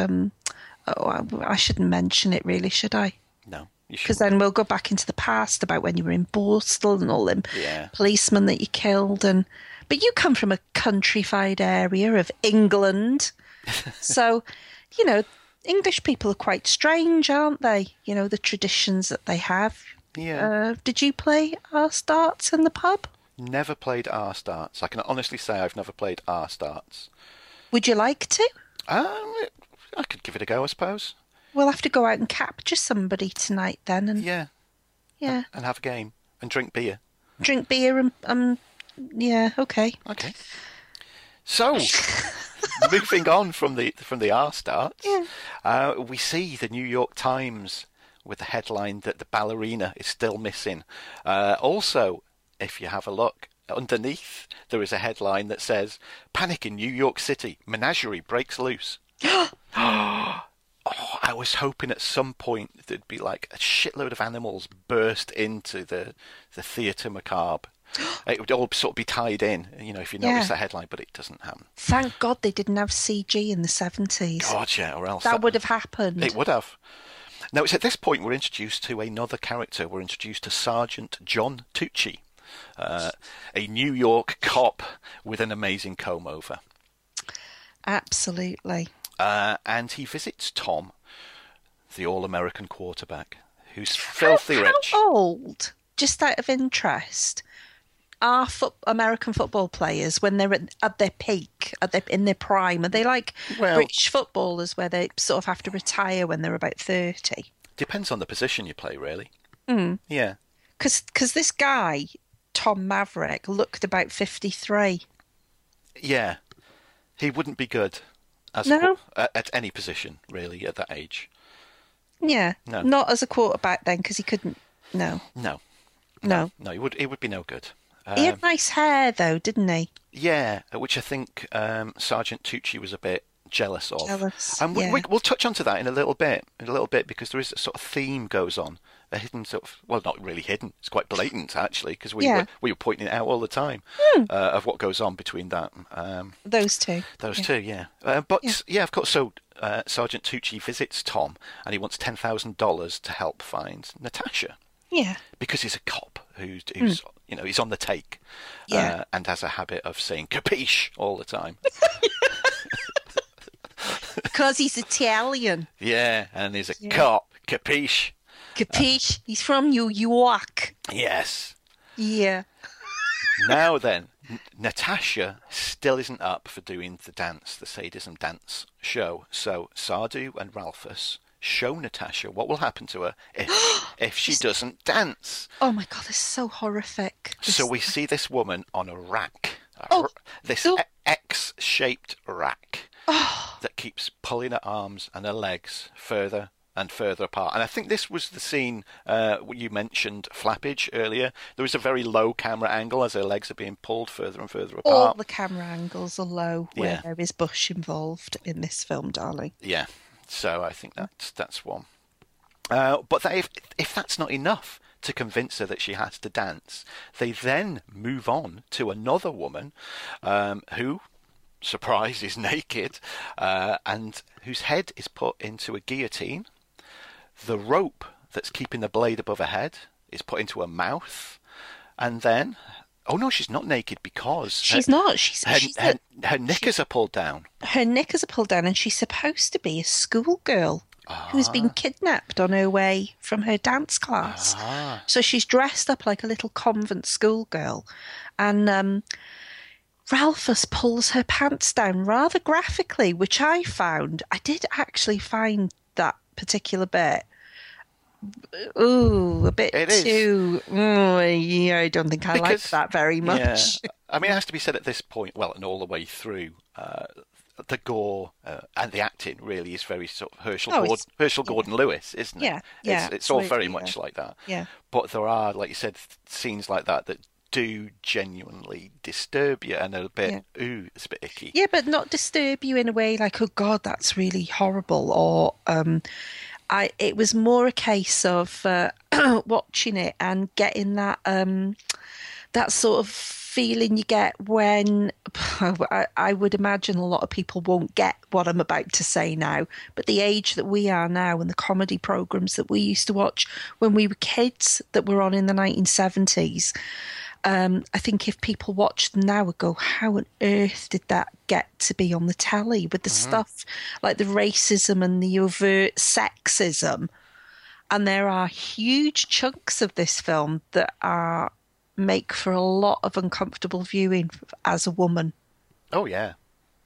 I shouldn't mention it, really, should I? No, you Because should. then we'll go back into the past about when you were in Borstal and all them Yeah. policemen that you killed. But you come from a countrified area of England. So, English people are quite strange, aren't they? The traditions that they have. Yeah. Did you play our starts in the pub? Never played our starts. I can honestly say I've never played our starts. Would you like to? I could give it a go, I suppose. We'll have to go out and capture somebody tonight then, and Yeah, yeah, and have a game and drink beer. drink beer and yeah, okay. Okay. So, moving on from the R starts, we see the New York Times with the headline that the ballerina is still missing. Also, if you have a look underneath, there is a headline that says "Panic in New York City: Menagerie breaks loose." Oh, I was hoping at some point there'd be like a shitload of animals burst into the theatre macabre. It would all sort of be tied in, if you notice the headline, but it doesn't happen. Thank God they didn't have CG in the 70s. God, yeah, or else that would have happened. It would have. Now, it's at this point we're introduced to another character. We're introduced to Sergeant John Tucci, a New York cop with an amazing comb-over. Absolutely. And he visits Tom, the all-American quarterback, who's filthy rich. How old, just out of interest, are American football players when they're at their peak, in their prime? Are they like British footballers where they sort of have to retire when they're about 30? Depends on the position you play, really. Yeah. Because this guy, Tom Maverick, looked about 53. Yeah. He wouldn't be good at any position, really, at that age. Yeah. No. Not as a quarterback then, because he couldn't. No. No, he would be no good. He had nice hair, though, didn't he? Yeah, which I think Sergeant Tucci was a bit jealous of. And yeah. we'll touch onto that in a little bit, because there is a sort of theme goes on, a hidden sort of, well, not really hidden, it's quite blatant actually, because we were pointing it out all the time of what goes on between that. Those two. Yeah. Of course. So Sergeant Tucci visits Tom, and he wants $10,000 to help find Natasha. Yeah. Because he's a cop who's he's on the take, and has a habit of saying "capiche" all the time. Because he's Italian. Yeah, and he's a cop, capiche. Capiche? He's from New York. Yes. Yeah. Now then, Natasha still isn't up for doing the sadism dance show. So Sardu and Ralphus show Natasha what will happen to her if she doesn't dance. Oh my God, this is so horrific. So we see this woman on a rack, this X-shaped rack that keeps pulling her arms and her legs further and further apart. And I think this was the scene you mentioned flappage earlier. There was a very low camera angle as her legs are being pulled further and further apart. All the camera angles are low where there is Bush involved in this film, darling. Yeah, so I think that's one. But if that's not enough to convince her that she has to dance, they then move on to another woman who, surprise, is naked and whose head is put into a guillotine. The rope that's keeping the blade above her head is put into her mouth, and then oh no, she's not naked because she's not. Her knickers are pulled down. Her knickers are pulled down, and she's supposed to be a schoolgirl who's been kidnapped on her way from her dance class. So she's dressed up like a little convent schoolgirl, and Ralphus pulls her pants down rather graphically, which I did actually find that particular bit. Ooh, a bit too. Yeah, I don't think I like that very much. Yeah. I mean, it has to be said at this point, well, and all the way through, the gore and the acting really is very sort of Herschel Gordon Lewis, isn't it? Yeah, It's all very much like that. Yeah. But there are, like you said, scenes like that do genuinely disturb you and a bit, ooh, it's a bit icky. Yeah, but not disturb you in a way like, oh God, that's really horrible. Or it was more a case of watching it and getting that that sort of feeling you get when I would imagine a lot of people won't get what I'm about to say now, but the age that we are now and the comedy programs that we used to watch when we were kids that were on in the 1970s, I think if people watched them now would go, how on earth did that get to be on the telly with the stuff like the racism and the overt sexism? And there are huge chunks of this film that make for a lot of uncomfortable viewing as a woman. Oh, yeah.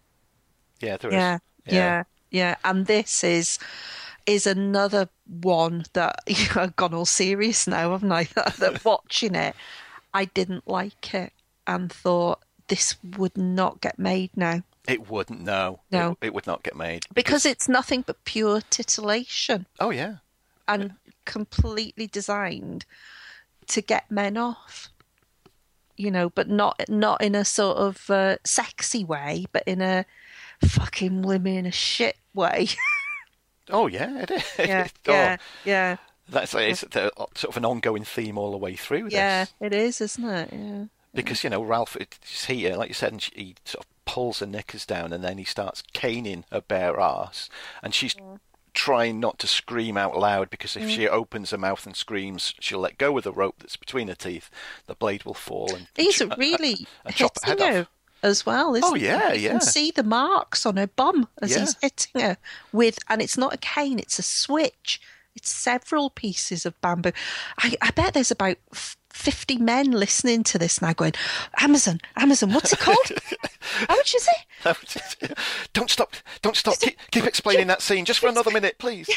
Yeah, there is. Yeah. And this is another one that I've gone all serious now, haven't I? That watching it, I didn't like it and thought this would not get made now. It wouldn't, no. It would not get made. Because it's nothing but pure titillation. Oh, yeah. And completely designed to get men off. You know, but not in a sort of sexy way, but in a fucking women a shit way. Oh, yeah, it is. Yeah. That's it's sort of an ongoing theme all the way through this. Yeah, it is, isn't it? Yeah. Because, Ralph is here, like you said, and he sort of pulls her knickers down and then he starts caning her bare ass. And she's trying not to scream out loud because if she opens her mouth and screams, she'll let go of the rope that's between her teeth. The blade will fall. And he's really chop her head hitting her off. As well, isn't he? You can see the marks on her bum as he's hitting her with, and it's not a cane, it's a switch. It's several pieces of bamboo. I bet there's about 50 men listening to this now going, Amazon, what's it called? How much is it? Don't stop. Keep explaining that scene just for another minute, please.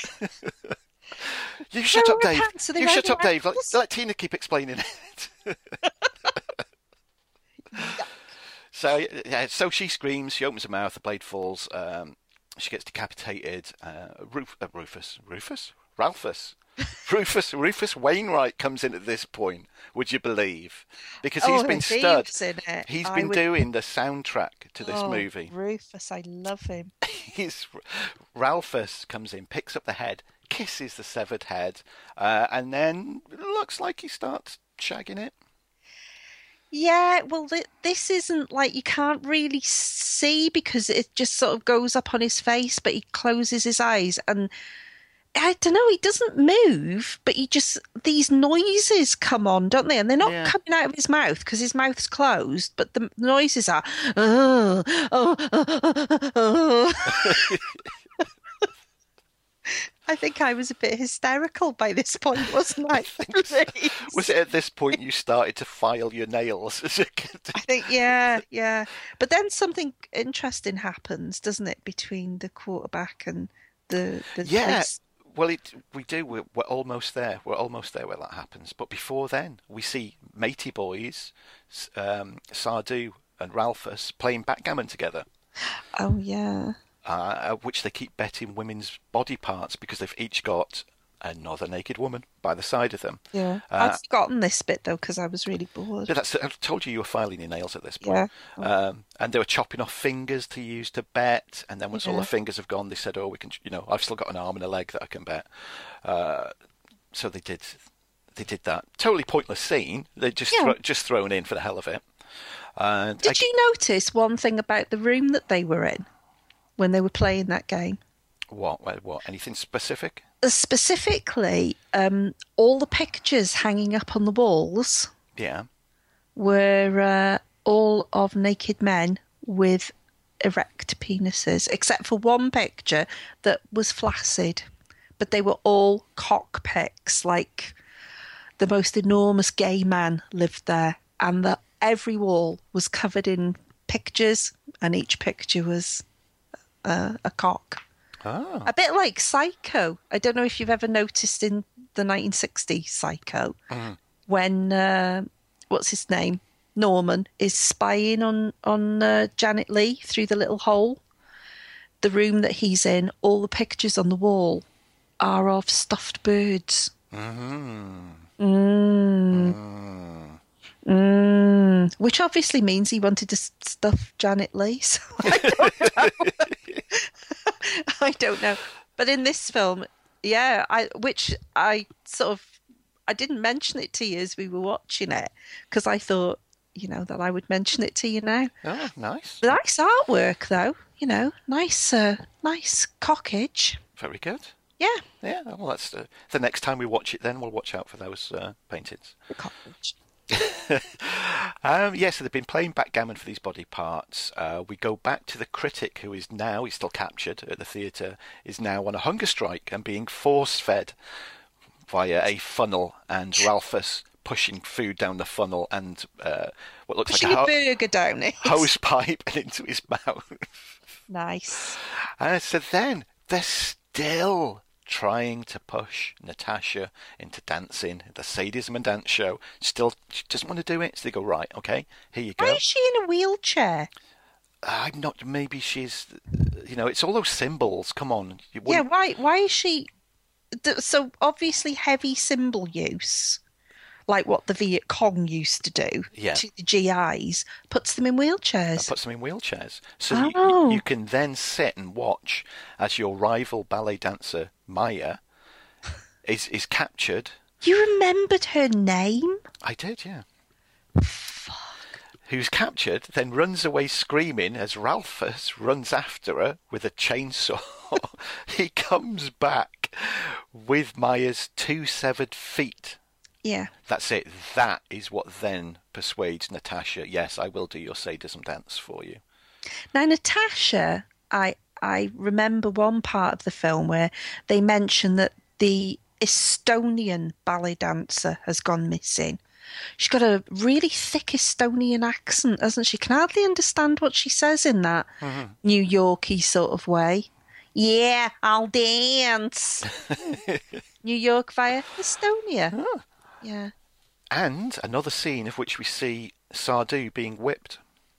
You shut up, Dave. You shut up, Dave. Let Tina keep explaining it. So she screams, she opens her mouth, the blade falls, she gets decapitated. Rufus Wainwright comes in at this point, would you believe? Because he's been stud. He's been doing the soundtrack to this movie. Rufus, I love him. Ralphus comes in, picks up the head, kisses the severed head, and then it looks like he starts shagging it. Yeah, well, this isn't like you can't really see because it just sort of goes up on his face, but he closes his eyes and I don't know, he doesn't move, but these noises come on, don't they? And they're not coming out of his mouth because his mouth's closed, but the noises are, I think I was a bit hysterical by this point, wasn't I? Was it at this point you started to file your nails? I think, yeah. But then something interesting happens, doesn't it, between the quarterback and the police? Well, we're almost there. We're almost there where that happens. But before then, we see matey boys, Sardu and Ralphus, playing backgammon together. Oh, yeah. Which they keep betting women's body parts because they've each got another naked woman by the side of them. Yeah, I'd forgotten this bit though because I was really bored. Yeah, I told you were filing your nails at this point. Yeah. And they were chopping off fingers to use to bet, and then once all the fingers have gone, they said, "Oh, we can. I've still got an arm and a leg that I can bet." So they did that. Totally pointless scene. They just thrown in for the hell of it. Did you notice one thing about the room that they were in when they were playing that game? What? Anything specific? Specifically, all the pictures hanging up on the walls were all of naked men with erect penises, except for one picture that was flaccid. But they were all cock pics, like the most enormous gay man lived there, and that every wall was covered in pictures, and each picture was a cock. Oh. A bit like Psycho. I don't know if you've ever noticed in the 1960s Psycho when what's his name, Norman, is spying on Janet Leigh through the little hole. The room that he's in, all the pictures on the wall are of stuffed birds. Which obviously means he wanted to stuff Janet Leigh. So I don't know. I don't know. But in this film, yeah, I didn't mention it to you as we were watching it because I thought, that I would mention it to you now. Oh, nice. Nice artwork, though. Nice cockage. Very good. Yeah. Yeah, well, that's the next time we watch it then, we'll watch out for those paintings. Cockage. So they've been playing backgammon for these body parts. We go back to the critic who is now, he's still captured at the theatre, is now on a hunger strike and being force-fed via a funnel, and Ralphus pushing food down the funnel and what looks pushing like a burger down it. hose pipe and into his mouth. Nice. So then they're still trying to push Natasha into dancing, the sadism and dance show. Still, she doesn't want to do it. So they go, right, okay, here you go. Why is she in a wheelchair? I'm not. Maybe she's. It's all those symbols. Come on. Yeah. Why is she? So obviously heavy symbol use, like what the Viet Cong used to do to the GIs, puts them in wheelchairs. So you can then sit and watch as your rival ballet dancer Maya is captured. You remembered her name? I did, yeah. Who's captured, then runs away screaming as Ralphus runs after her with a chainsaw. He comes back with Maya's 2 severed feet. Yeah. That's it. That is what then persuades Natasha, yes, I will do your sadism dance for you. Now, Natasha, I remember one part of the film where they mention that the Estonian ballet dancer has gone missing. She's got a really thick Estonian accent, hasn't she? Can hardly understand what she says in that New Yorky sort of way. Yeah, I'll dance. New York via Estonia. Oh. Yeah. And another scene of which we see Sardou being whipped.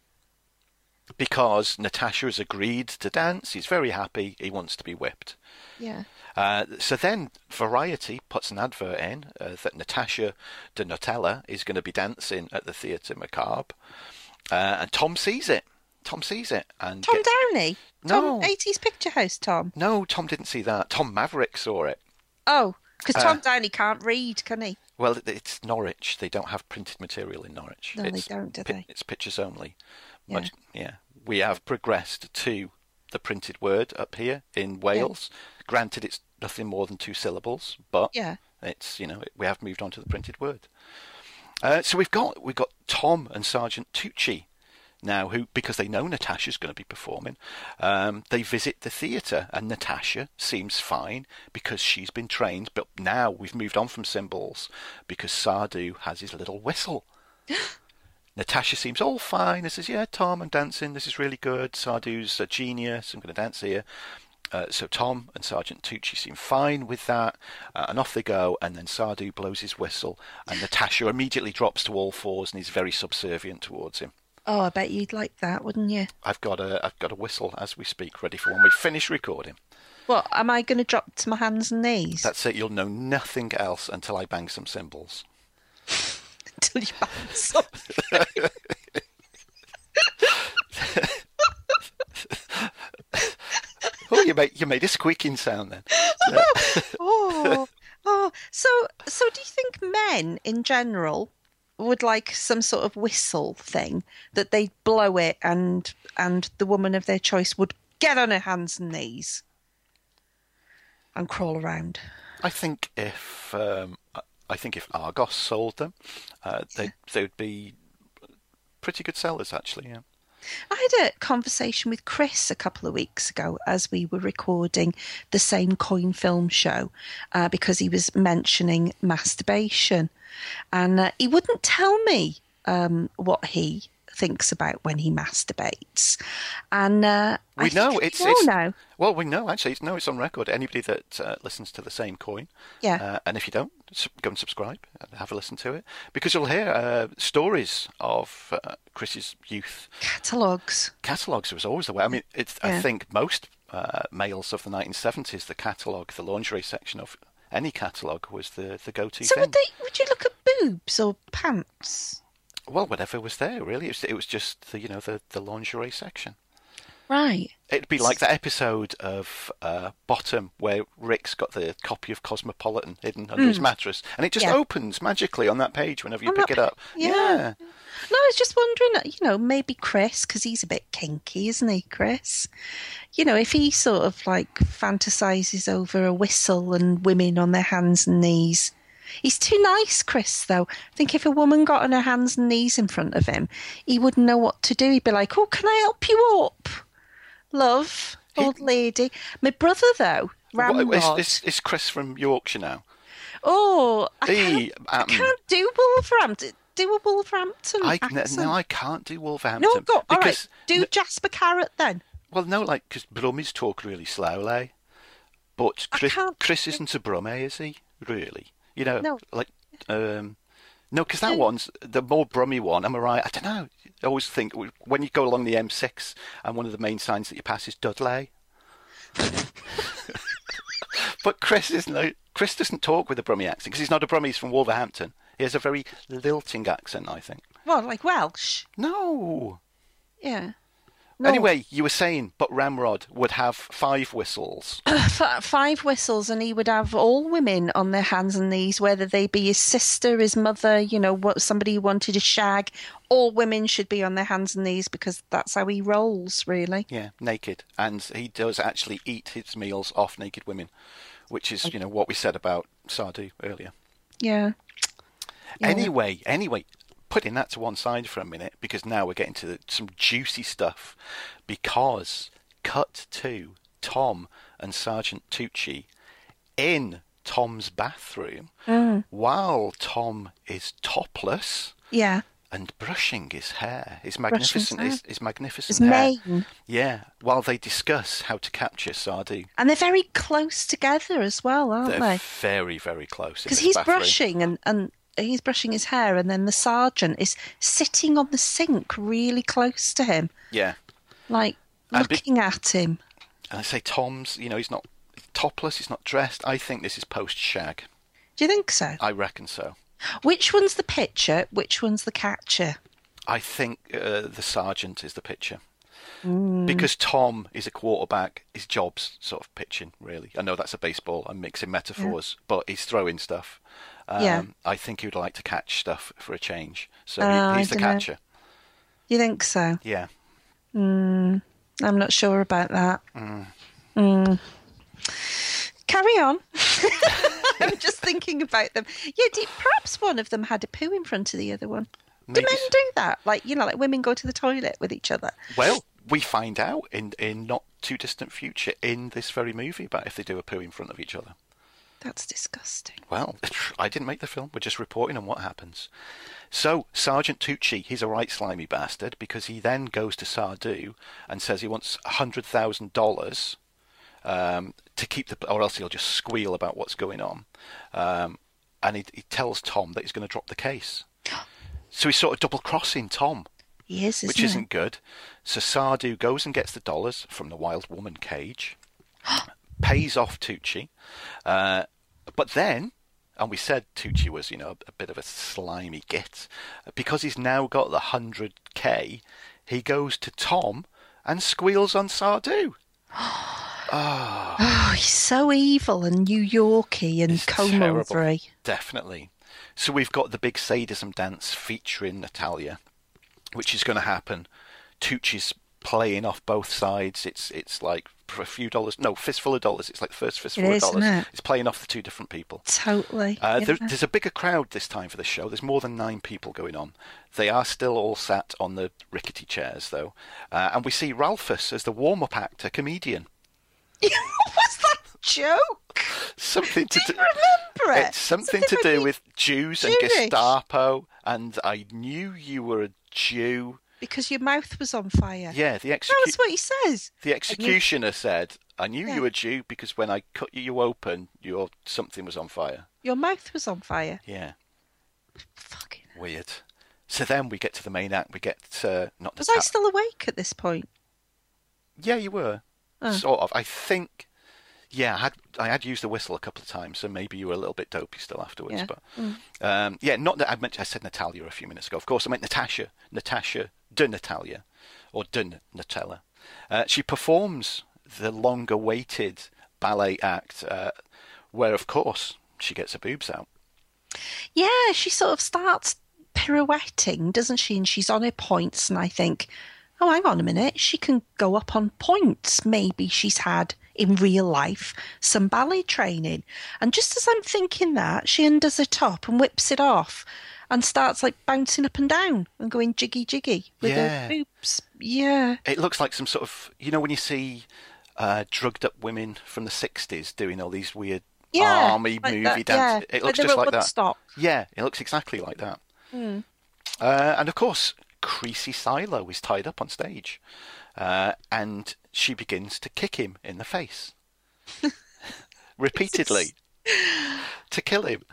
Because Natasha has agreed to dance, he's very happy, he wants to be whipped. Yeah. So then Variety puts an advert in that Natasha de Nutella is going to be dancing at the Theatre Macabre. And Tom sees it. And Tom Downey? No. Tom, 80s Picture House, Tom? No, Tom didn't see that. Tom Maverick saw it. Oh, because Tom Downey can't read, can he? Well, it's Norwich. They don't have printed material in Norwich. No, they don't, do they? It's pictures only. Yeah. We have progressed to the printed word up here in Wales. Yeah. Granted, it's nothing more than 2 syllables, but it's we have moved on to the printed word. So we've got Tom and Sergeant Tucci now, who, because they know Natasha's going to be performing, they visit the theatre, and Natasha seems fine because she's been trained. But now we've moved on from symbols because Sardou has his little whistle. Natasha seems all fine and says, yeah, Tom, I'm dancing. This is really good. Sardou's a genius. I'm going to dance here. So Tom and Sergeant Tucci seem fine with that, and off they go, and then Sardou blows his whistle, and Natasha immediately drops to all fours and is very subservient towards him. Oh, I bet you'd like that, wouldn't you? I've got a whistle as we speak, ready for when we finish recording. What, am I going to drop to my hands and knees? That's it, you'll know nothing else until I bang some cymbals. Until you bang something. Oh, you made a squeaking sound then. Oh. So do you think men in general would like some sort of whistle thing that they'd blow it and the woman of their choice would get on her hands and knees and crawl around? I think if Argos sold them, they would be pretty good sellers, actually. Yeah. I had a conversation with Chris a couple of weeks ago as we were recording the Same Coin Film Show because he was mentioning masturbation, and he wouldn't tell me what he thinks about when he masturbates. And we know it's now. Well, we know actually. It's on record. Anybody that listens to the Same Coin, and if you don't, go and subscribe and have a listen to it, because you'll hear stories of Chris's youth. Catalogues. Was always the way. I mean, I think most males of the 1970s, the catalogue, the lingerie section of any catalogue was the go-to so thing. would you look at boobs or pants? Well, whatever was there, really. It was just the lingerie section. Right. It'd be like that episode of Bottom where Rick's got the copy of Cosmopolitan hidden under his mattress, and it just opens magically on that page whenever you pick it up. Yeah. No, I was just wondering, maybe Chris, because he's a bit kinky, isn't he, Chris? If he sort of like fantasizes over a whistle and women on their hands and knees. He's too nice, Chris, though. I think if a woman got on her hands and knees in front of him, he wouldn't know what to do. He'd be like, "Oh, can I help you up? Love, old lady." My brother, though, Ramrod. Is Chris from Yorkshire now? Oh, I can't do Wolverhampton. Do a Wolverhampton accent. No, I can't do Wolverhampton. No, go. All right, do Jasper Carrot then. Well, no, because Brummies talk really slowly. But Chris isn't a Brummie, is he? Really? No. No, because that one's the more Brummie one. Am I right? I don't know. I always think when you go along the M6 and one of the main signs that you pass is Dudley. But Chris doesn't talk with a Brummie accent because he's not a Brummie. He's from Wolverhampton. He has a very lilting accent, I think. Well, like Welsh. No. Yeah. No. Anyway, you were saying, but Ramrod would have 5 whistles. 5 whistles, and he would have all women on their hands and knees, whether they be his sister, his mother, somebody who wanted a shag. All women should be on their hands and knees because that's how he rolls, really. Yeah, naked. And he does actually eat his meals off naked women, which is, what we said about Sardu earlier. Yeah. Anyway, putting that to one side for a minute, because now we're getting to some juicy stuff, because cut to Tom and Sergeant Tucci in Tom's bathroom while Tom is topless and brushing his hair, his magnificent hair. Mane. Yeah, while they discuss how to capture Sardu. And they're very close together as well, aren't they? They're very, very close. Because he's brushing and he's brushing his hair, and then the sergeant is sitting on the sink really close to him. Yeah. Like, looking at him. And I say Tom's, he's not topless, he's not dressed. I think this is post-shag. Do you think so? I reckon so. Which one's the pitcher? Which one's the catcher? I think the sergeant is the pitcher. Because Tom is a quarterback, his job's sort of pitching, really. I know that's a baseball, I'm mixing metaphors, but he's throwing stuff. I think he would like to catch stuff for a change. So he's the catcher. You think so? Yeah. I'm not sure about that. Carry on. I'm just thinking about them. Yeah, perhaps one of them had a poo in front of the other one. Maybe. Do men do that? Like women go to the toilet with each other? Well, we find out in not too distant future in this very movie about if they do a poo in front of each other. That's disgusting. Well, I didn't make the film. We're just reporting on what happens. So, Sergeant Tucci, he's a right slimy bastard because he then goes to Sardu and says he wants $100,000 to keep or else he'll just squeal about what's going on. And he tells Tom that he's going to drop the case. So he's sort of double-crossing Tom. He is, which isn't good. So Sardu goes and gets the dollars from the wild woman cage, pays off Tucci, but then, and we said Tucci was, a bit of a slimy git, because he's now got the 100K, he goes to Tom and squeals on Sardu. Oh, he's so evil and New Yorky and comb-overy. Definitely. So we've got the big sadism dance featuring Natalia, which is going to happen. Tucci's playing off both sides. It's like for a few dollars. No, fistful of dollars. It's like the first fistful of dollars. It's playing off the two different people. Totally. There's a bigger crowd this time for this show. There's more than 9 people going on. They are still all sat on the rickety chairs, though. And we see Ralphus as the warm-up actor, comedian. What was that joke? Something to do. Remember it? It's something to do with Jews and Gestapo. And I knew you were a Jew. Because your mouth was on fire. Yeah, That's what he says. The executioner said, I knew you were a Jew because when I cut you open, something was on fire. Your mouth was on fire? Yeah. Fucking weird. So then we get to the main act. We get not. Was I still awake at this point? Yeah, you were. Sort of. I think. Yeah, I had used the whistle a couple of times, so maybe you were a little bit dopey still afterwards. Yeah. But not that I said Natalia a few minutes ago. Of course, I meant Natasha de Natalia, or de Nutella. She performs the long-awaited ballet act, where, of course, she gets her boobs out. Yeah, she sort of starts pirouetting, doesn't she? And she's on her points, and I think, oh, hang on a minute, she can go up on points. Maybe she's had, in real life, some ballet training. And just as I'm thinking that, she undoes her top and whips it off and starts like bouncing up and down and going jiggy jiggy with her boobs. Yeah. It looks like some sort of, when you see drugged up women from the 60s doing all these weird army like movie that, dances. yeah. It looks Like just they're at like that. Woodstock. Yeah, it looks exactly like that. And of course, Creasy Silo is tied up on stage, and she begins to kick him in the face repeatedly to kill him.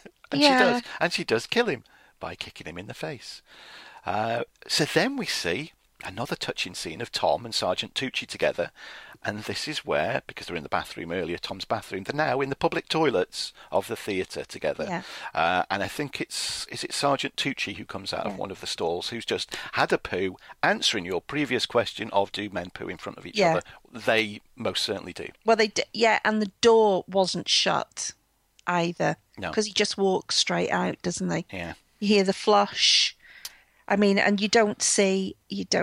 And she does kill him by kicking him in the face. So then we see another touching scene of Tom and Sergeant Tucci together. And this is where, because they're in the bathroom earlier, Tom's bathroom, they're now in the public toilets of the theatre together. Yeah. And I think is it Sergeant Tucci who comes out of one of the stalls, who's just had a poo, answering your previous question of do men poo in front of each other? They most certainly do. Well, they did, and the door wasn't shut either. No. Because he just walks straight out, doesn't he? Yeah. You hear the flush. I mean, and you don't see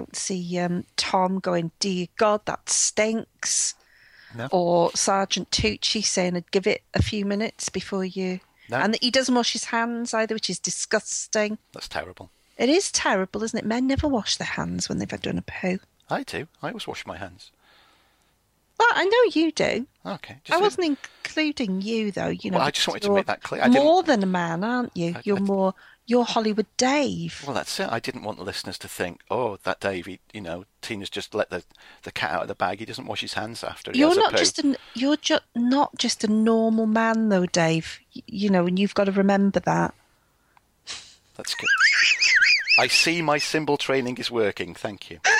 Tom going, dear God, that stinks. No. Or Sergeant Tucci saying, I'd give it a few minutes before you. No. And he doesn't wash his hands either, which is disgusting. That's terrible. It is terrible, isn't it? Men never wash their hands when they've done a poo. I do. I always wash my hands. Well, I know you do. Okay. I wasn't including you, though. Well, I just wanted to make that clear. More than a man, aren't you? You're Hollywood Dave. Well, that's it. I didn't want the listeners to think, oh, that Dave, Tina's just let the cat out of the bag. He doesn't wash his hands after he has a poo. You're not just a normal man, though, Dave. And you've got to remember that. That's good. I see my symbol training is working. Thank you.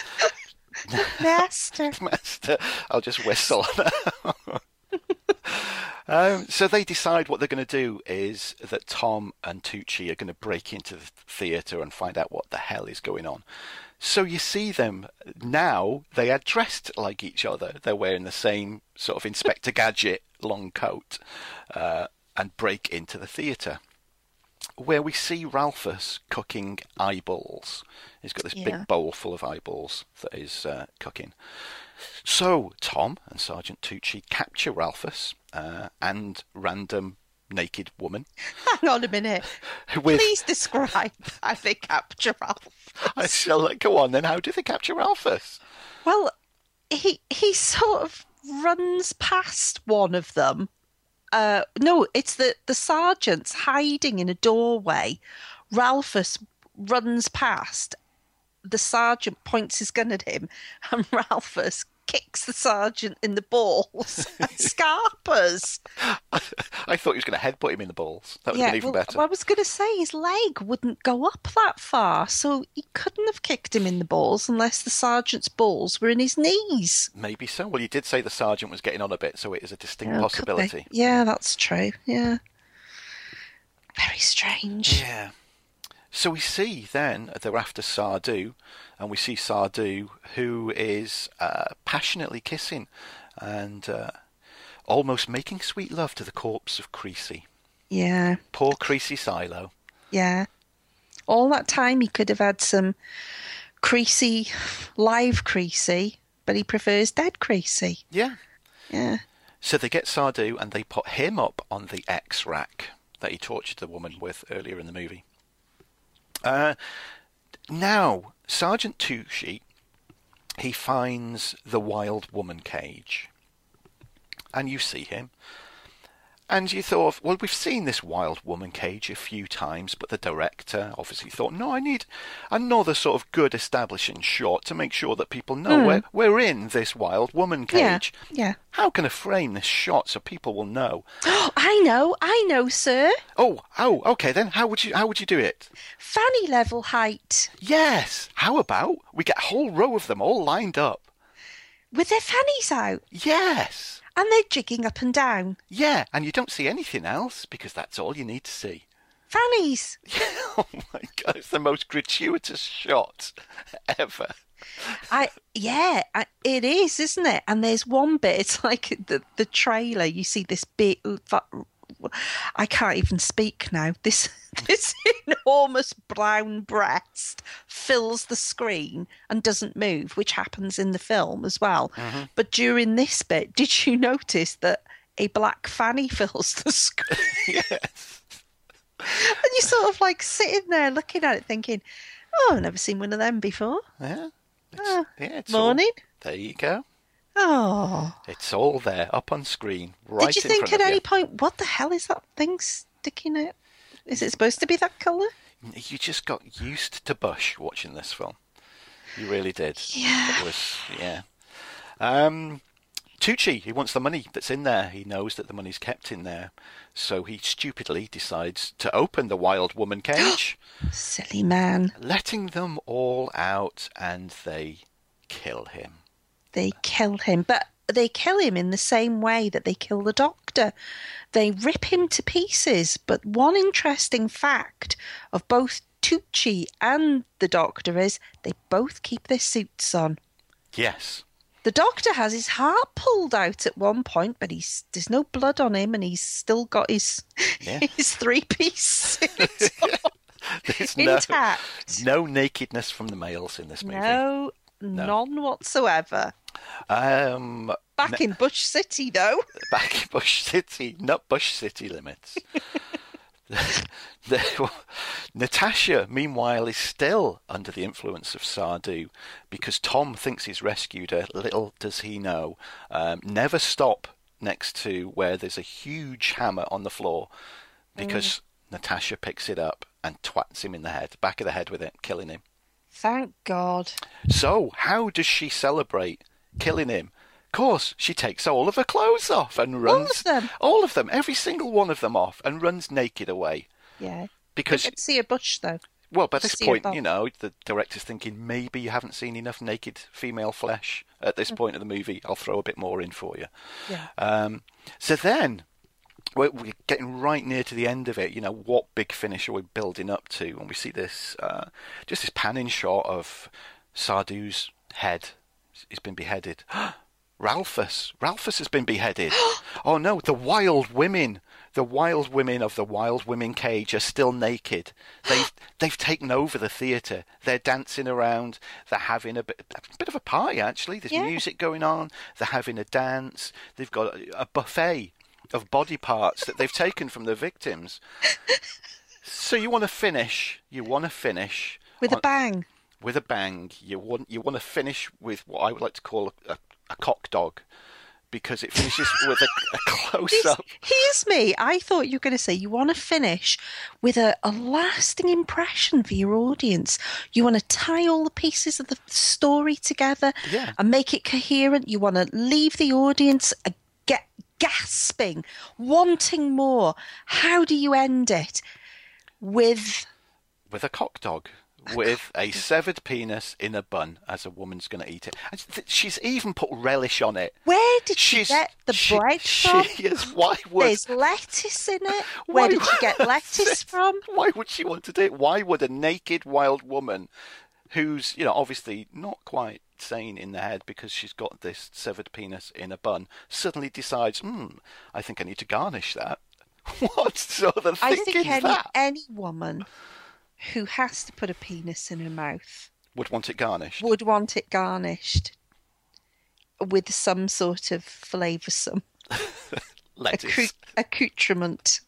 Master. I'll just whistle. So they decide what they're going to do is that Tom and Tucci are going to break into the theatre and find out what the hell is going on. So you see them now, they are dressed like each other. They're wearing the same sort of Inspector Gadget long coat and break into the theatre, where we see Ralphus cooking eyeballs. He's got this big bowl full of eyeballs that he's cooking. So Tom and Sergeant Tucci capture Ralphus and random naked woman. Hang on a minute. Please describe how they capture Ralphus. I shall go on then. How do they capture Ralphus? Well, he sort of runs past one of them. No, it's the sergeant's hiding in a doorway. Ralphus runs past. The sergeant points his gun at him, and Ralphus kicks the sergeant in the balls and scarpers. I thought he was going to headbutt him in the balls. That would have been even better. I was going to say his leg wouldn't go up that far, so he couldn't have kicked him in the balls unless the sergeant's balls were in his knees. Maybe so. Well, you did say the sergeant was getting on a bit, so it is a distinct possibility. Yeah, that's true. Yeah. Very strange. Yeah. So we see then they're after Sardou, and we see Sardou who is passionately kissing and almost making sweet love to the corpse of Creasy. Yeah. Poor Creasy Silo. Yeah. All that time he could have had some live Creasy, but he prefers dead Creasy. Yeah. Yeah. So they get Sardou and they put him up on the X-rack that he tortured the woman with earlier in the movie. Now, Sergeant Tucci, he finds the wild woman cage. And you see him. And you thought, well, we've seen this wild woman cage a few times, but the director obviously thought, no, I need another sort of good establishing shot to make sure that people know we're in this wild woman cage. Yeah. How can I frame this shot so people will know? Oh, I know, sir. Oh, okay then. How would you do it? Fanny level height. Yes. How about we get a whole row of them all lined up? With their fannies out? Yes. And they're jigging up and down. Yeah, and you don't see anything else because that's all you need to see. Fannies. Oh my God, it's the most gratuitous shot ever. It is, isn't it? And there's one bit, it's like the trailer, you see this big, I can't even speak now. This enormous brown breast fills the screen and doesn't move, which happens in the film as well. Mm-hmm. But during this bit, did you notice that a black fanny fills the screen? Yes. And you're sort of like sitting there looking at it thinking, oh, I've never seen one of them before. Yeah. It's Morning. There you go. Oh. It's all there, up on screen, right Did you in think front at of any you. point, what the hell is that thing sticking out? Is it supposed to be that colour? You just got used to Bush watching this film. You really did. Yeah. It was, yeah. Tucci, he wants the money that's in there. He knows that the money's kept in there. So he stupidly decides to open the wild woman cage, Silly man. letting them all out, and they kill him. They kill him, but they kill him in the same way that they kill the doctor. They rip him to pieces. But one interesting fact of both Tucci and the doctor is they both keep their suits on. Yes. The doctor has his heart pulled out at one point, but there's no blood on him, and he's still got his Yeah. his three-piece suit There's intact. no nakedness from the males in this movie. No, none whatsoever. Back in Bush City, though. Back in Bush City, not Bush City limits. Natasha, meanwhile, is still under the influence of Sardu because Tom thinks he's rescued her. Little does he know. Never stop next to where there's a huge hammer on the floor because Natasha picks it up and twats him in the head, back of the head with it, killing him. Thank God. So, how does she celebrate killing him? Of course, she takes all of her clothes off and runs... All of them? All of them, every single one of them off, and runs naked away. Yeah. Because... You can see a bush, though. Well, by this See point, her bum. the director's thinking, maybe you haven't seen enough naked female flesh at this point of the movie. I'll throw a bit more in for you. Yeah. So then, we're getting right near to the end of it. What big finish are we building up to? And we see this, just this panning shot of Sardu's head. He's been beheaded. Ralphus has been beheaded. Oh no, the wild women of the wild women cage are still naked. They've taken over the theatre. They're dancing around. They're having a bit of a party actually. There's music going on. They're having a dance. They've got a buffet of body parts that they've taken from the victims. So you want to finish With a bang. With a bang. You want to finish with what I would like to call a cock dog, because it finishes with a close-up. Here's me. I thought you were going to say you want to finish with a lasting impression for your audience. You want to tie all the pieces of the story together and make it coherent. You want to leave the audience gasping, wanting more. How do you end it? With a cock dog. With a severed penis in a bun, as a woman's going to eat it. And she's even put relish on it. Where did she get the bread from? There's lettuce in it. Where did she get lettuce from? Why would she want to do it? Why would a naked wild woman, who's obviously not quite sane in the head because she's got this severed penis in a bun, suddenly decides, I think I need to garnish that? What sort of thinking is that? Any woman who has to put a penis in her mouth would want it garnished with some sort of flavoursome lettuce accoutrement.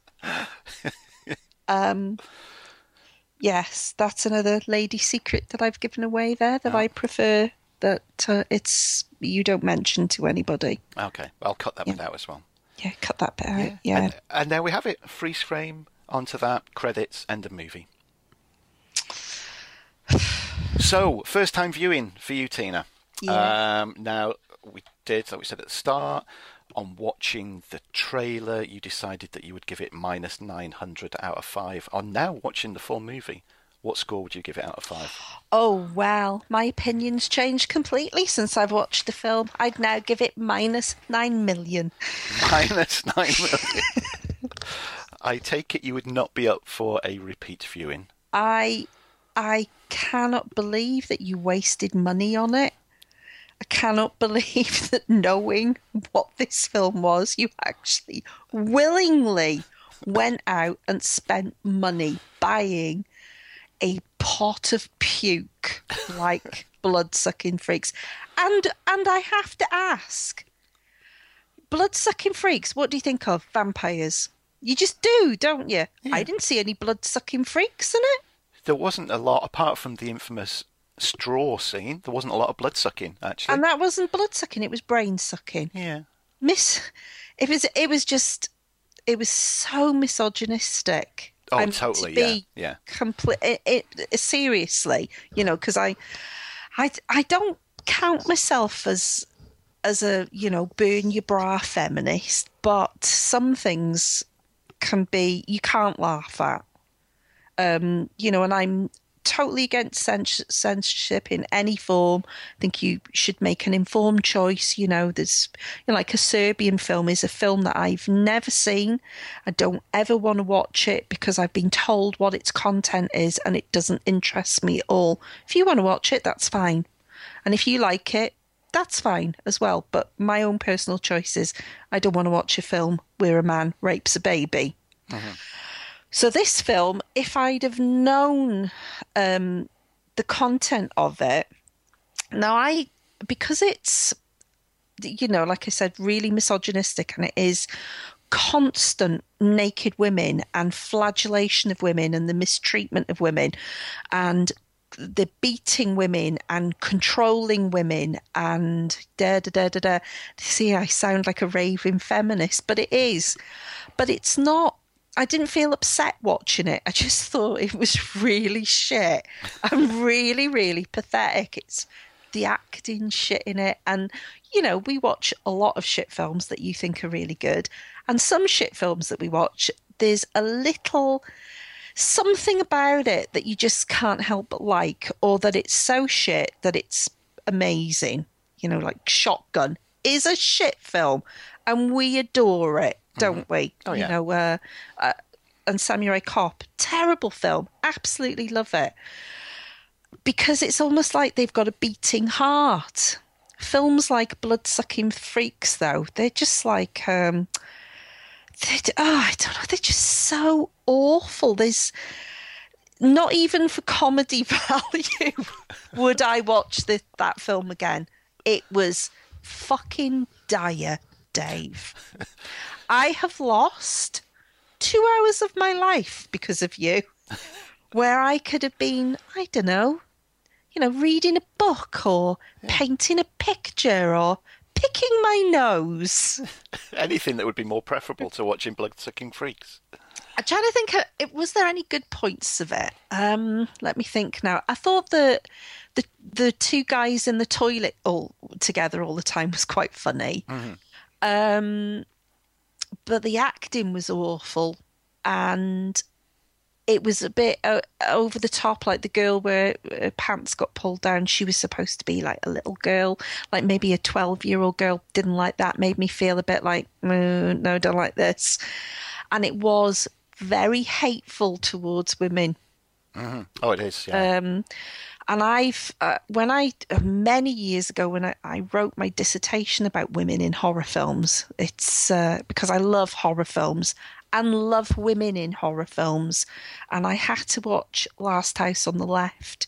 Yes, that's another lady secret that I've given away there that I prefer that you don't mention to anybody. Okay, I'll cut that bit out as well. Yeah, cut that bit out. Yeah. And there we have it. Freeze frame onto that, credits, end of movie. So, first time viewing for you, Tina. Yeah. Now, we did, like we said at the start, on watching the trailer, you decided that you would give it -900 out of 5. On now watching the full movie, what score would you give it out of 5? Oh, well, my opinion's changed completely since I've watched the film. I'd now give it -9 million. -9 million. I take it you would not be up for a repeat viewing. I cannot believe that you wasted money on it. I cannot believe that knowing what this film was, you actually willingly went out and spent money buying a pot of puke like Blood-Sucking Freaks. And I have to ask, Blood-Sucking Freaks, what do you think of? Vampires? You just do, don't you? Yeah. I didn't see any blood-sucking freaks in it. There wasn't a lot, apart from the infamous straw scene, there wasn't a lot of blood sucking, actually. And that wasn't blood-sucking, it was brain-sucking. Yeah. It was so misogynistic. Oh, totally, yeah. Seriously, you know, because I don't count myself as a, you know, burn your bra feminist, but some things you can't laugh at. You know, and I'm totally against censorship in any form. I think you should make an informed choice. You know, there's, you know, like a Serbian film is a film that I've never seen. I don't ever want to watch it because I've been told what its content is and it doesn't interest me at all. If you want to watch it, that's fine. And if you like it, that's fine as well. But my own personal choice is I don't want to watch a film where a man rapes a baby. Mm-hmm. So this film, if I'd have known the content of it, because it's, you know, like I said, really misogynistic, and it is constant naked women and flagellation of women and the mistreatment of women and the beating women and controlling women and da-da-da-da-da. See, I sound like a raving feminist, but it is. But it's not. I didn't feel upset watching it. I just thought it was really shit and really, really pathetic. It's the acting shit in it. And, you know, we watch a lot of shit films that you think are really good. And some shit films that we watch, there's a little something about it that you just can't help but like, or that it's so shit that it's amazing. You know, like Shotgun is a shit film and we adore it. Don't we? Oh, yeah. You know, and Samurai Cop, terrible film. Absolutely love it. Because it's almost like they've got a beating heart. Films like Blood-Sucking Freaks, though, they're just like, I don't know, they're just so awful. There's not even for comedy value would I watch that film again. It was fucking dire, Dave. I have lost 2 hours of my life because of you, where I could have been, I don't know, you know, reading a book or painting a picture or picking my nose. Anything that would be more preferable to watching Blood-Sucking Freaks. I'm trying to think, was there any good points of it? Let me think now. I thought that the two guys in the toilet all together all the time was quite funny. Mm-hmm. But the acting was awful, and it was a bit over the top, like the girl where her pants got pulled down. She was supposed to be like a little girl, like maybe a 12-year-old girl. Didn't like that. Made me feel a bit like, no, don't like this. And it was very hateful towards women. Mm-hmm. Oh, it is, yeah. And I've, many years ago when I wrote my dissertation about women in horror films, it's because I love horror films and love women in horror films. And I had to watch Last House on the Left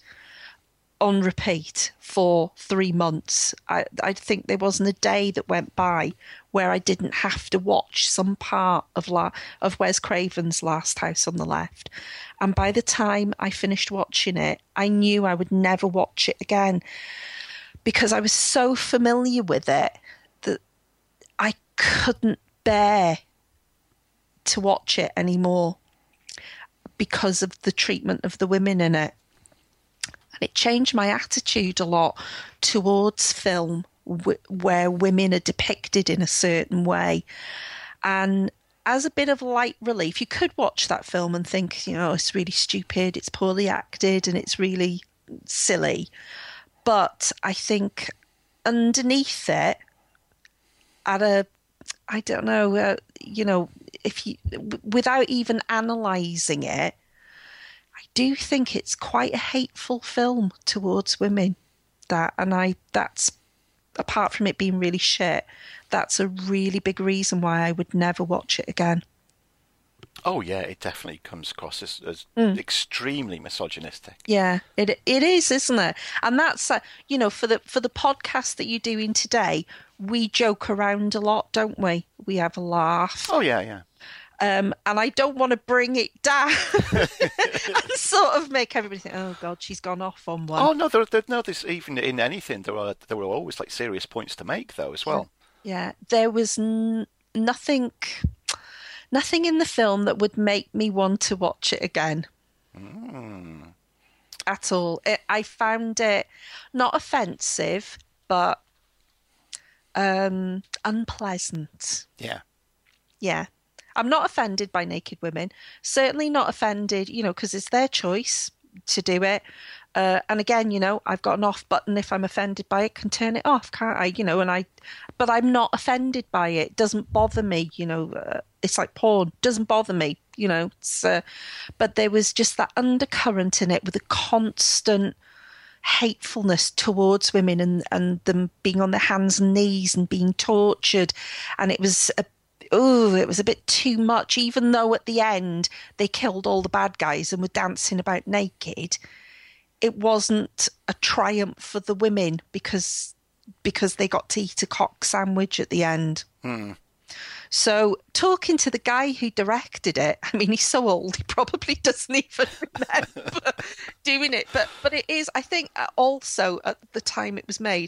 on repeat for 3 months. I think there wasn't a day that went by where I didn't have to watch some part of Wes Craven's Last House on the Left. And by the time I finished watching it, I knew I would never watch it again because I was so familiar with it that I couldn't bear to watch it anymore because of the treatment of the women in it. And it changed my attitude a lot towards film where women are depicted in a certain way. And as a bit of light relief, you could watch that film and think, it's really stupid, it's poorly acted, and it's really silly. But I think underneath it, I don't know, if you, without even analysing it, I do think it's quite a hateful film towards women. That's apart from it being really shit, that's a really big reason why I would never watch it again. Oh yeah, it definitely comes across as extremely misogynistic. Yeah, it is, isn't it? And that's for the podcast that you're doing today, we joke around a lot, don't we? We have a laugh. Oh yeah. And I don't want to bring it down and sort of make everybody think, oh God, she's gone off on one. Oh no, there's even in anything there were always like serious points to make though as well. Yeah, there was nothing in the film that would make me want to watch it again. At all. I found it not offensive, but unpleasant. Yeah. Yeah. I'm not offended by naked women. Certainly not offended, because it's their choice to do it. And again, I've got an off button. If I'm offended by it, can turn it off, can't I? But I'm not offended by it. It doesn't bother me, it's like porn. Doesn't bother me, but there was just that undercurrent in it with a constant hatefulness towards women and them being on their hands and knees and being tortured. And it was a bit too much, even though at the end they killed all the bad guys and were dancing about naked. It wasn't a triumph for the women because they got to eat a cock sandwich at the end. So talking to the guy who directed it, I mean, he's so old, he probably doesn't even remember doing it. But it is, I think, also at the time it was made,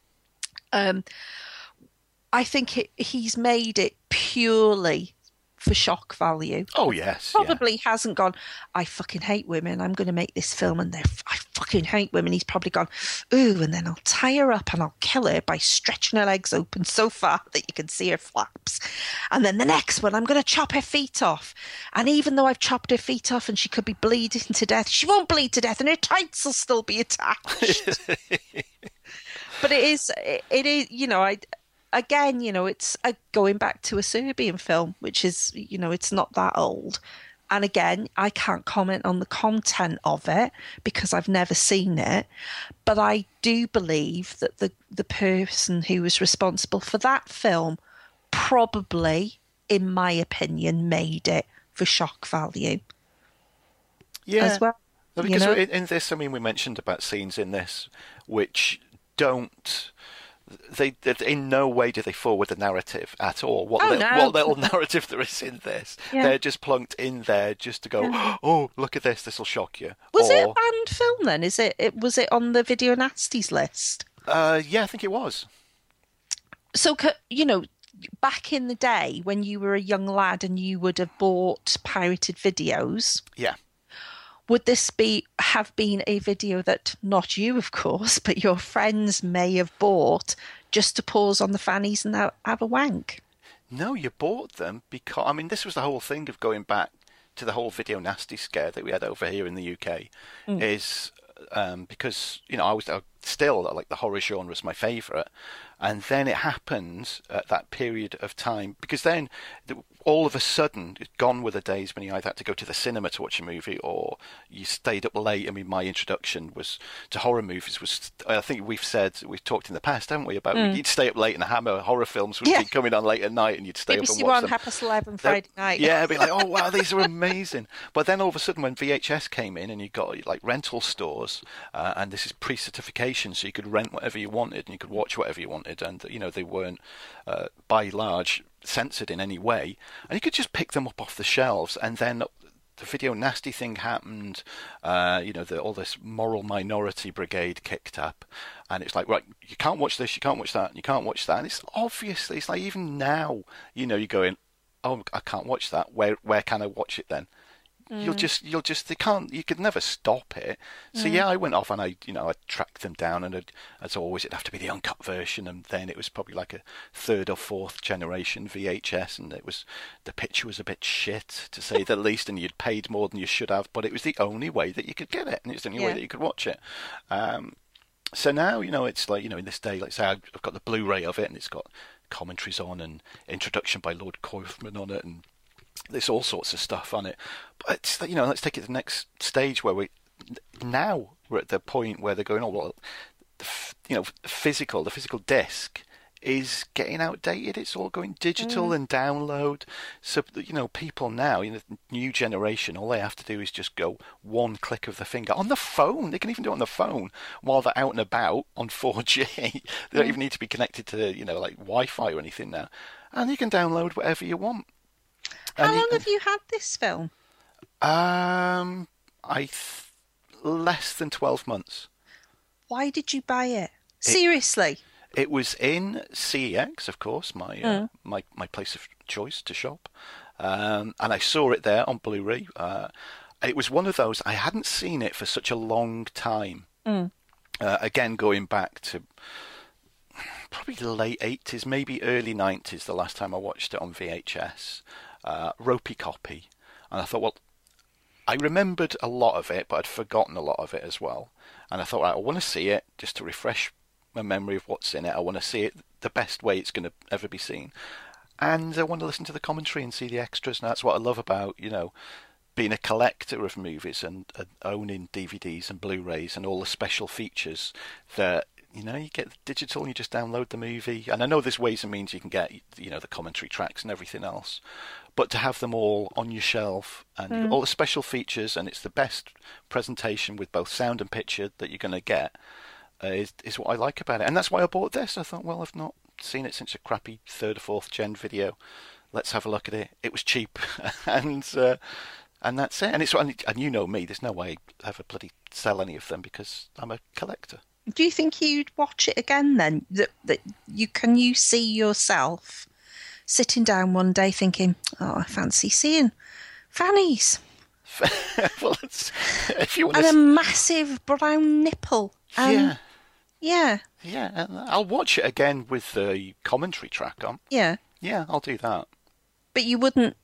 I think he's made it purely for shock value. Oh, yes. Probably hasn't gone, I fucking hate women, I'm going to make this film and I fucking hate women. He's probably gone, ooh, and then I'll tie her up and I'll kill her by stretching her legs open so far that you can see her flaps. And then the next one, I'm going to chop her feet off. And even though I've chopped her feet off and she could be bleeding to death, she won't bleed to death and her tights will still be attached. But it is, again, it's going back to a Serbian film, which is, it's not that old. And again, I can't comment on the content of it because I've never seen it. But I do believe that the person who was responsible for that film probably, in my opinion, made it for shock value. Yeah. As well. Because in this, I mean, we mentioned about scenes in this which don't... They in no way do they forward the narrative at all. What little narrative there is in this, they're just plunked in there just to go, oh, look at this, this will shock you. Was it a banned film then? Was it on the Video Nasties list? Yeah, I think it was. So, back in the day when you were a young lad and you would have bought pirated videos, would this have been a video that not you, of course, but your friends may have bought just to pause on the fannies and have a wank? No, you bought them because, I mean, this was the whole thing of going back to the whole Video Nasty scare that we had over here in the UK, is because, I was still, like, the horror genre was my favourite. And then it happened at that period of time, because then all of a sudden, gone were the days when you either had to go to the cinema to watch a movie or you stayed up late. I mean, my introduction to horror movies was, I think we've talked in the past, haven't we, about you'd stay up late and Hammer horror films would be coming on late at night and you'd stay up and watch them. 1:30 Friday night. Yeah, I'd be like, oh wow, these are amazing. But then all of a sudden when VHS came in and you got like rental stores, and this is pre-certification, so you could rent whatever you wanted and you could watch whatever you wanted, and they weren't by large censored in any way, and you could just pick them up off the shelves. And then the Video Nasty thing happened, all this moral minority brigade kicked up, and it's like, right, you can't watch this, you can't watch that, you can't watch that. And it's obviously, it's like, even now, you're going, oh, I can't watch that, where can I watch it then? you could never stop it. So yeah, I went off and I tracked them down, and as always, it'd have to be the uncut version, and then it was probably like a third or fourth generation VHS, and the picture was a bit shit, to say the least, and you'd paid more than you should have, but it was the only way that you could get it, and it's the only way that you could watch it. So now, it's like, in this day, like say I've got the Blu-ray of it, and it's got commentaries on and introduction by Lord Corfman on it, and there's all sorts of stuff on it. But it's, let's take it to the next stage where we're at the point where they're going, oh well, the physical disc is getting outdated. It's all going digital and download. So people now, the new generation, all they have to do is just go one click of the finger on the phone. They can even do it on the phone while they're out and about on 4G. They don't even need to be connected to like Wi-Fi or anything now, and you can download whatever you want. How long have you had this film? Less than 12 months. Why did you buy it? Seriously? It was in CEX, of course, my place of choice to shop, and I saw it there on Blu-ray. It was one of those, I hadn't seen it for such a long time. Again, going back to probably the late 80s, maybe early 90s, the last time I watched it on VHS. Ropey copy, and I thought, well, I remembered a lot of it, but I'd forgotten a lot of it as well, and I thought, right, I want to see it just to refresh my memory of what's in it. I want to see it the best way it's going to ever be seen, and I want to listen to the commentary and see the extras, and that's what I love about being a collector of movies and owning DVDs and Blu-rays and all the special features that you get the digital and you just download the movie. And I know there's ways and means you can get the commentary tracks and everything else, but to have them all on your shelf and all the special features, and it's the best presentation with both sound and picture that you're going to get, is what I like about it. And that's why I bought this. I thought, well, I've not seen it since a crappy third or fourth gen video. Let's have a look at it. It was cheap, and that's it. And me, there's no way I ever bloody sell any of them because I'm a collector. Do you think you'd watch it again then? Can you see yourself sitting down one day thinking, oh, I fancy seeing fannies? Well, if you want and a massive brown nipple. Yeah. Yeah. Yeah, and I'll watch it again with the commentary track on. Yeah. Yeah, I'll do that. But you wouldn't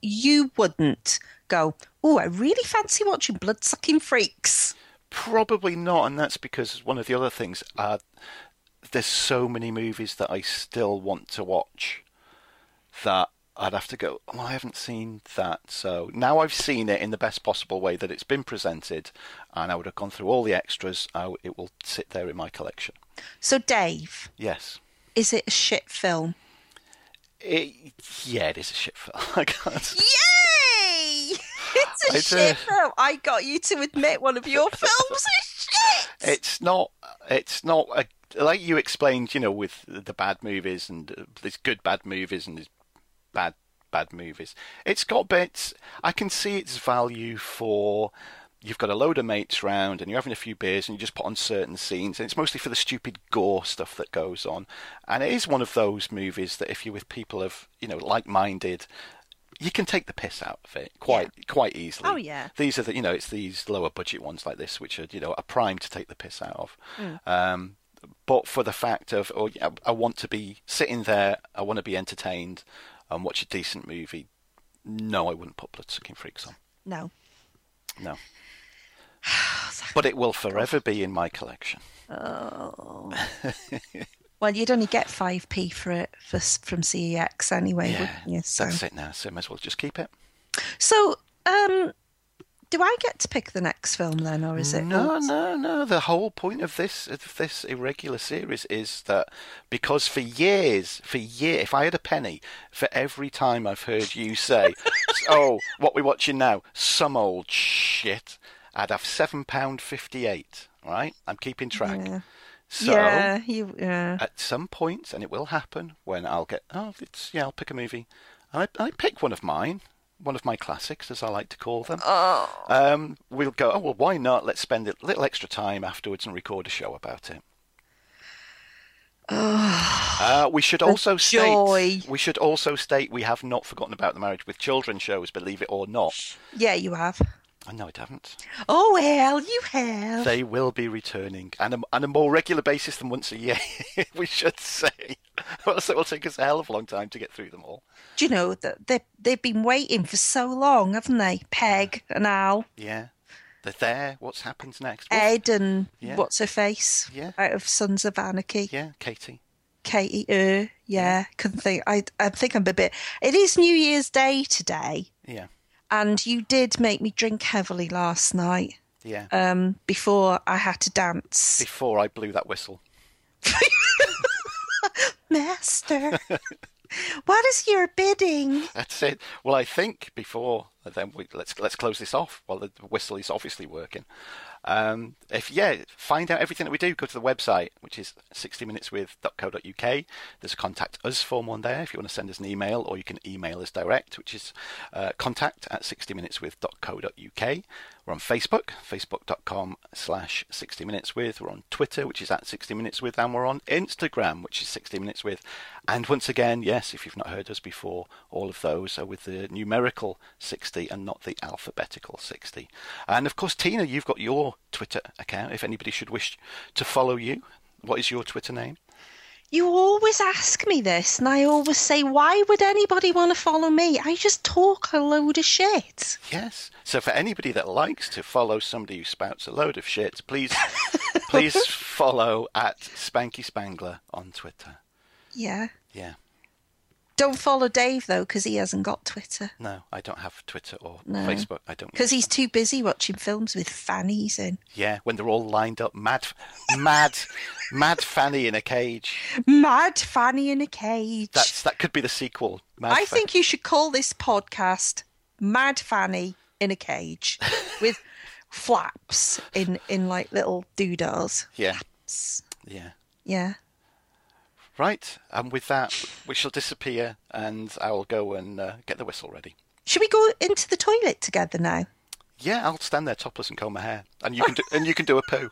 go, oh, I really fancy watching Blood-Sucking Freaks. Probably not, and that's because one of the other things, there's so many movies that I still want to watch that I'd have to go, oh, I haven't seen that. So now I've seen it in the best possible way that it's been presented, and I would have gone through all the extras. It will sit there in my collection. So, Dave. Yes. Is it a shit film? Yeah, it is a shit film. I can't. Yay! It's a shit film. I got you to admit one of your films is shit. It's not like you explained, with the bad movies, and there's good bad movies and there's bad movies. It's got bits. I can see its value for, you've got a load of mates round and you're having a few beers and you just put on certain scenes, and it's mostly for the stupid gore stuff that goes on. And it is one of those movies that if you're with people of like-minded, you can take the piss out of it quite easily. Oh yeah. These are it's these lower budget ones like this which are are primed to take the piss out of. But for the fact of, I want to be sitting there, I want to be entertained and watch a decent movie, no, I wouldn't put Blood-Sucking Freaks on. No. But it will forever be in my collection. Oh. Well, you'd only get 5p for it from CEX anyway, wouldn't you? So that's it now, so I might as well just keep it. So, do I get to pick the next film then, or is it? No. The whole point of this irregular series is that because for years, if I had a penny for every time I've heard you say, "Oh, what we're watching now, some old shit," I'd have £7.58. Right? I'm keeping track. Yeah. So yeah. At some point, and it will happen, when I'll get I'll pick a movie, and I pick one of mine. One of my classics, as I like to call them. We'll go, oh, well, why not? Let's spend a little extra time afterwards and record a show about it. We should also joy. state we have not forgotten about the Marriage with Children shows, believe it or not. Yeah, you have. Oh, no, I haven't. Oh, well, you have. They will be returning, and on a more regular basis than once a year, we should say. Also, it will take us a hell of a long time to get through them all. Do you know that they've been waiting for so long, haven't they? Peg and Al. Yeah. They're there. What's happened next? Ed and Yeah. what's her face? Yeah. Out of Sons of Anarchy. Yeah, Katie. Katie, yeah. Couldn't think. I think I'm a bit. It is New Year's Day today, Yeah. and you did make me drink heavily last night. Yeah. Before I had to dance. Before I blew that whistle. Master, what is your bidding? That's it. Well, I think before then let's close this off while the whistle is obviously working. Find out everything that we do. Go to the website, which is 60minuteswith.co.uk. There's a contact us form on there if you want to send us an email, or you can email us direct, which is contact@60minuteswith.co.uk. We're on Facebook, facebook.com/60minuteswith. We're on Twitter, which is @60minuteswith, and we're on Instagram, which is 60minuteswith. And once again, yes, if you've not heard us before, all of those are with the numerical 60 and not the alphabetical 60. And of course, Tina, you've got your Twitter account if anybody should wish to follow you. What is your Twitter name? You always ask me this, and I always say, why would anybody want to follow me? I just talk a load of shit. Yes. So for anybody that likes to follow somebody who spouts a load of shit, please follow @Spanky Spangler on Twitter. Yeah. Yeah. Don't follow Dave, though, because he hasn't got Twitter. No, I don't have Twitter or No. Facebook. I don't. Because he's too busy watching films with fannies in. Yeah, when they're all lined up, mad Fanny in a cage. Mad Fanny in a Cage. That could be the sequel. I think you should call this podcast Mad Fanny in a Cage with flaps in like little doodahs. Yeah. Flaps. Yeah. Yeah. Right, and with that, we shall disappear, and I will go and get the whistle ready. Should we go into the toilet together now? Yeah, I'll stand there topless and comb my hair, and you can do a poo.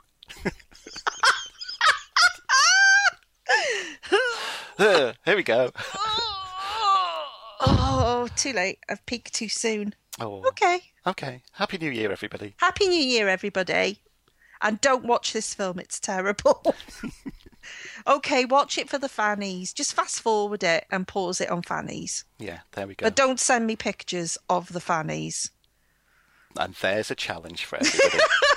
Here we go. Oh, too late. I've peaked too soon. Oh. Okay. Happy New Year, everybody. Happy New Year, everybody. And don't watch this film. It's terrible. Okay, watch it for the fannies. Just fast forward it and pause it on fannies. Yeah, there we go. But don't send me pictures of the fannies. And there's a challenge for everybody.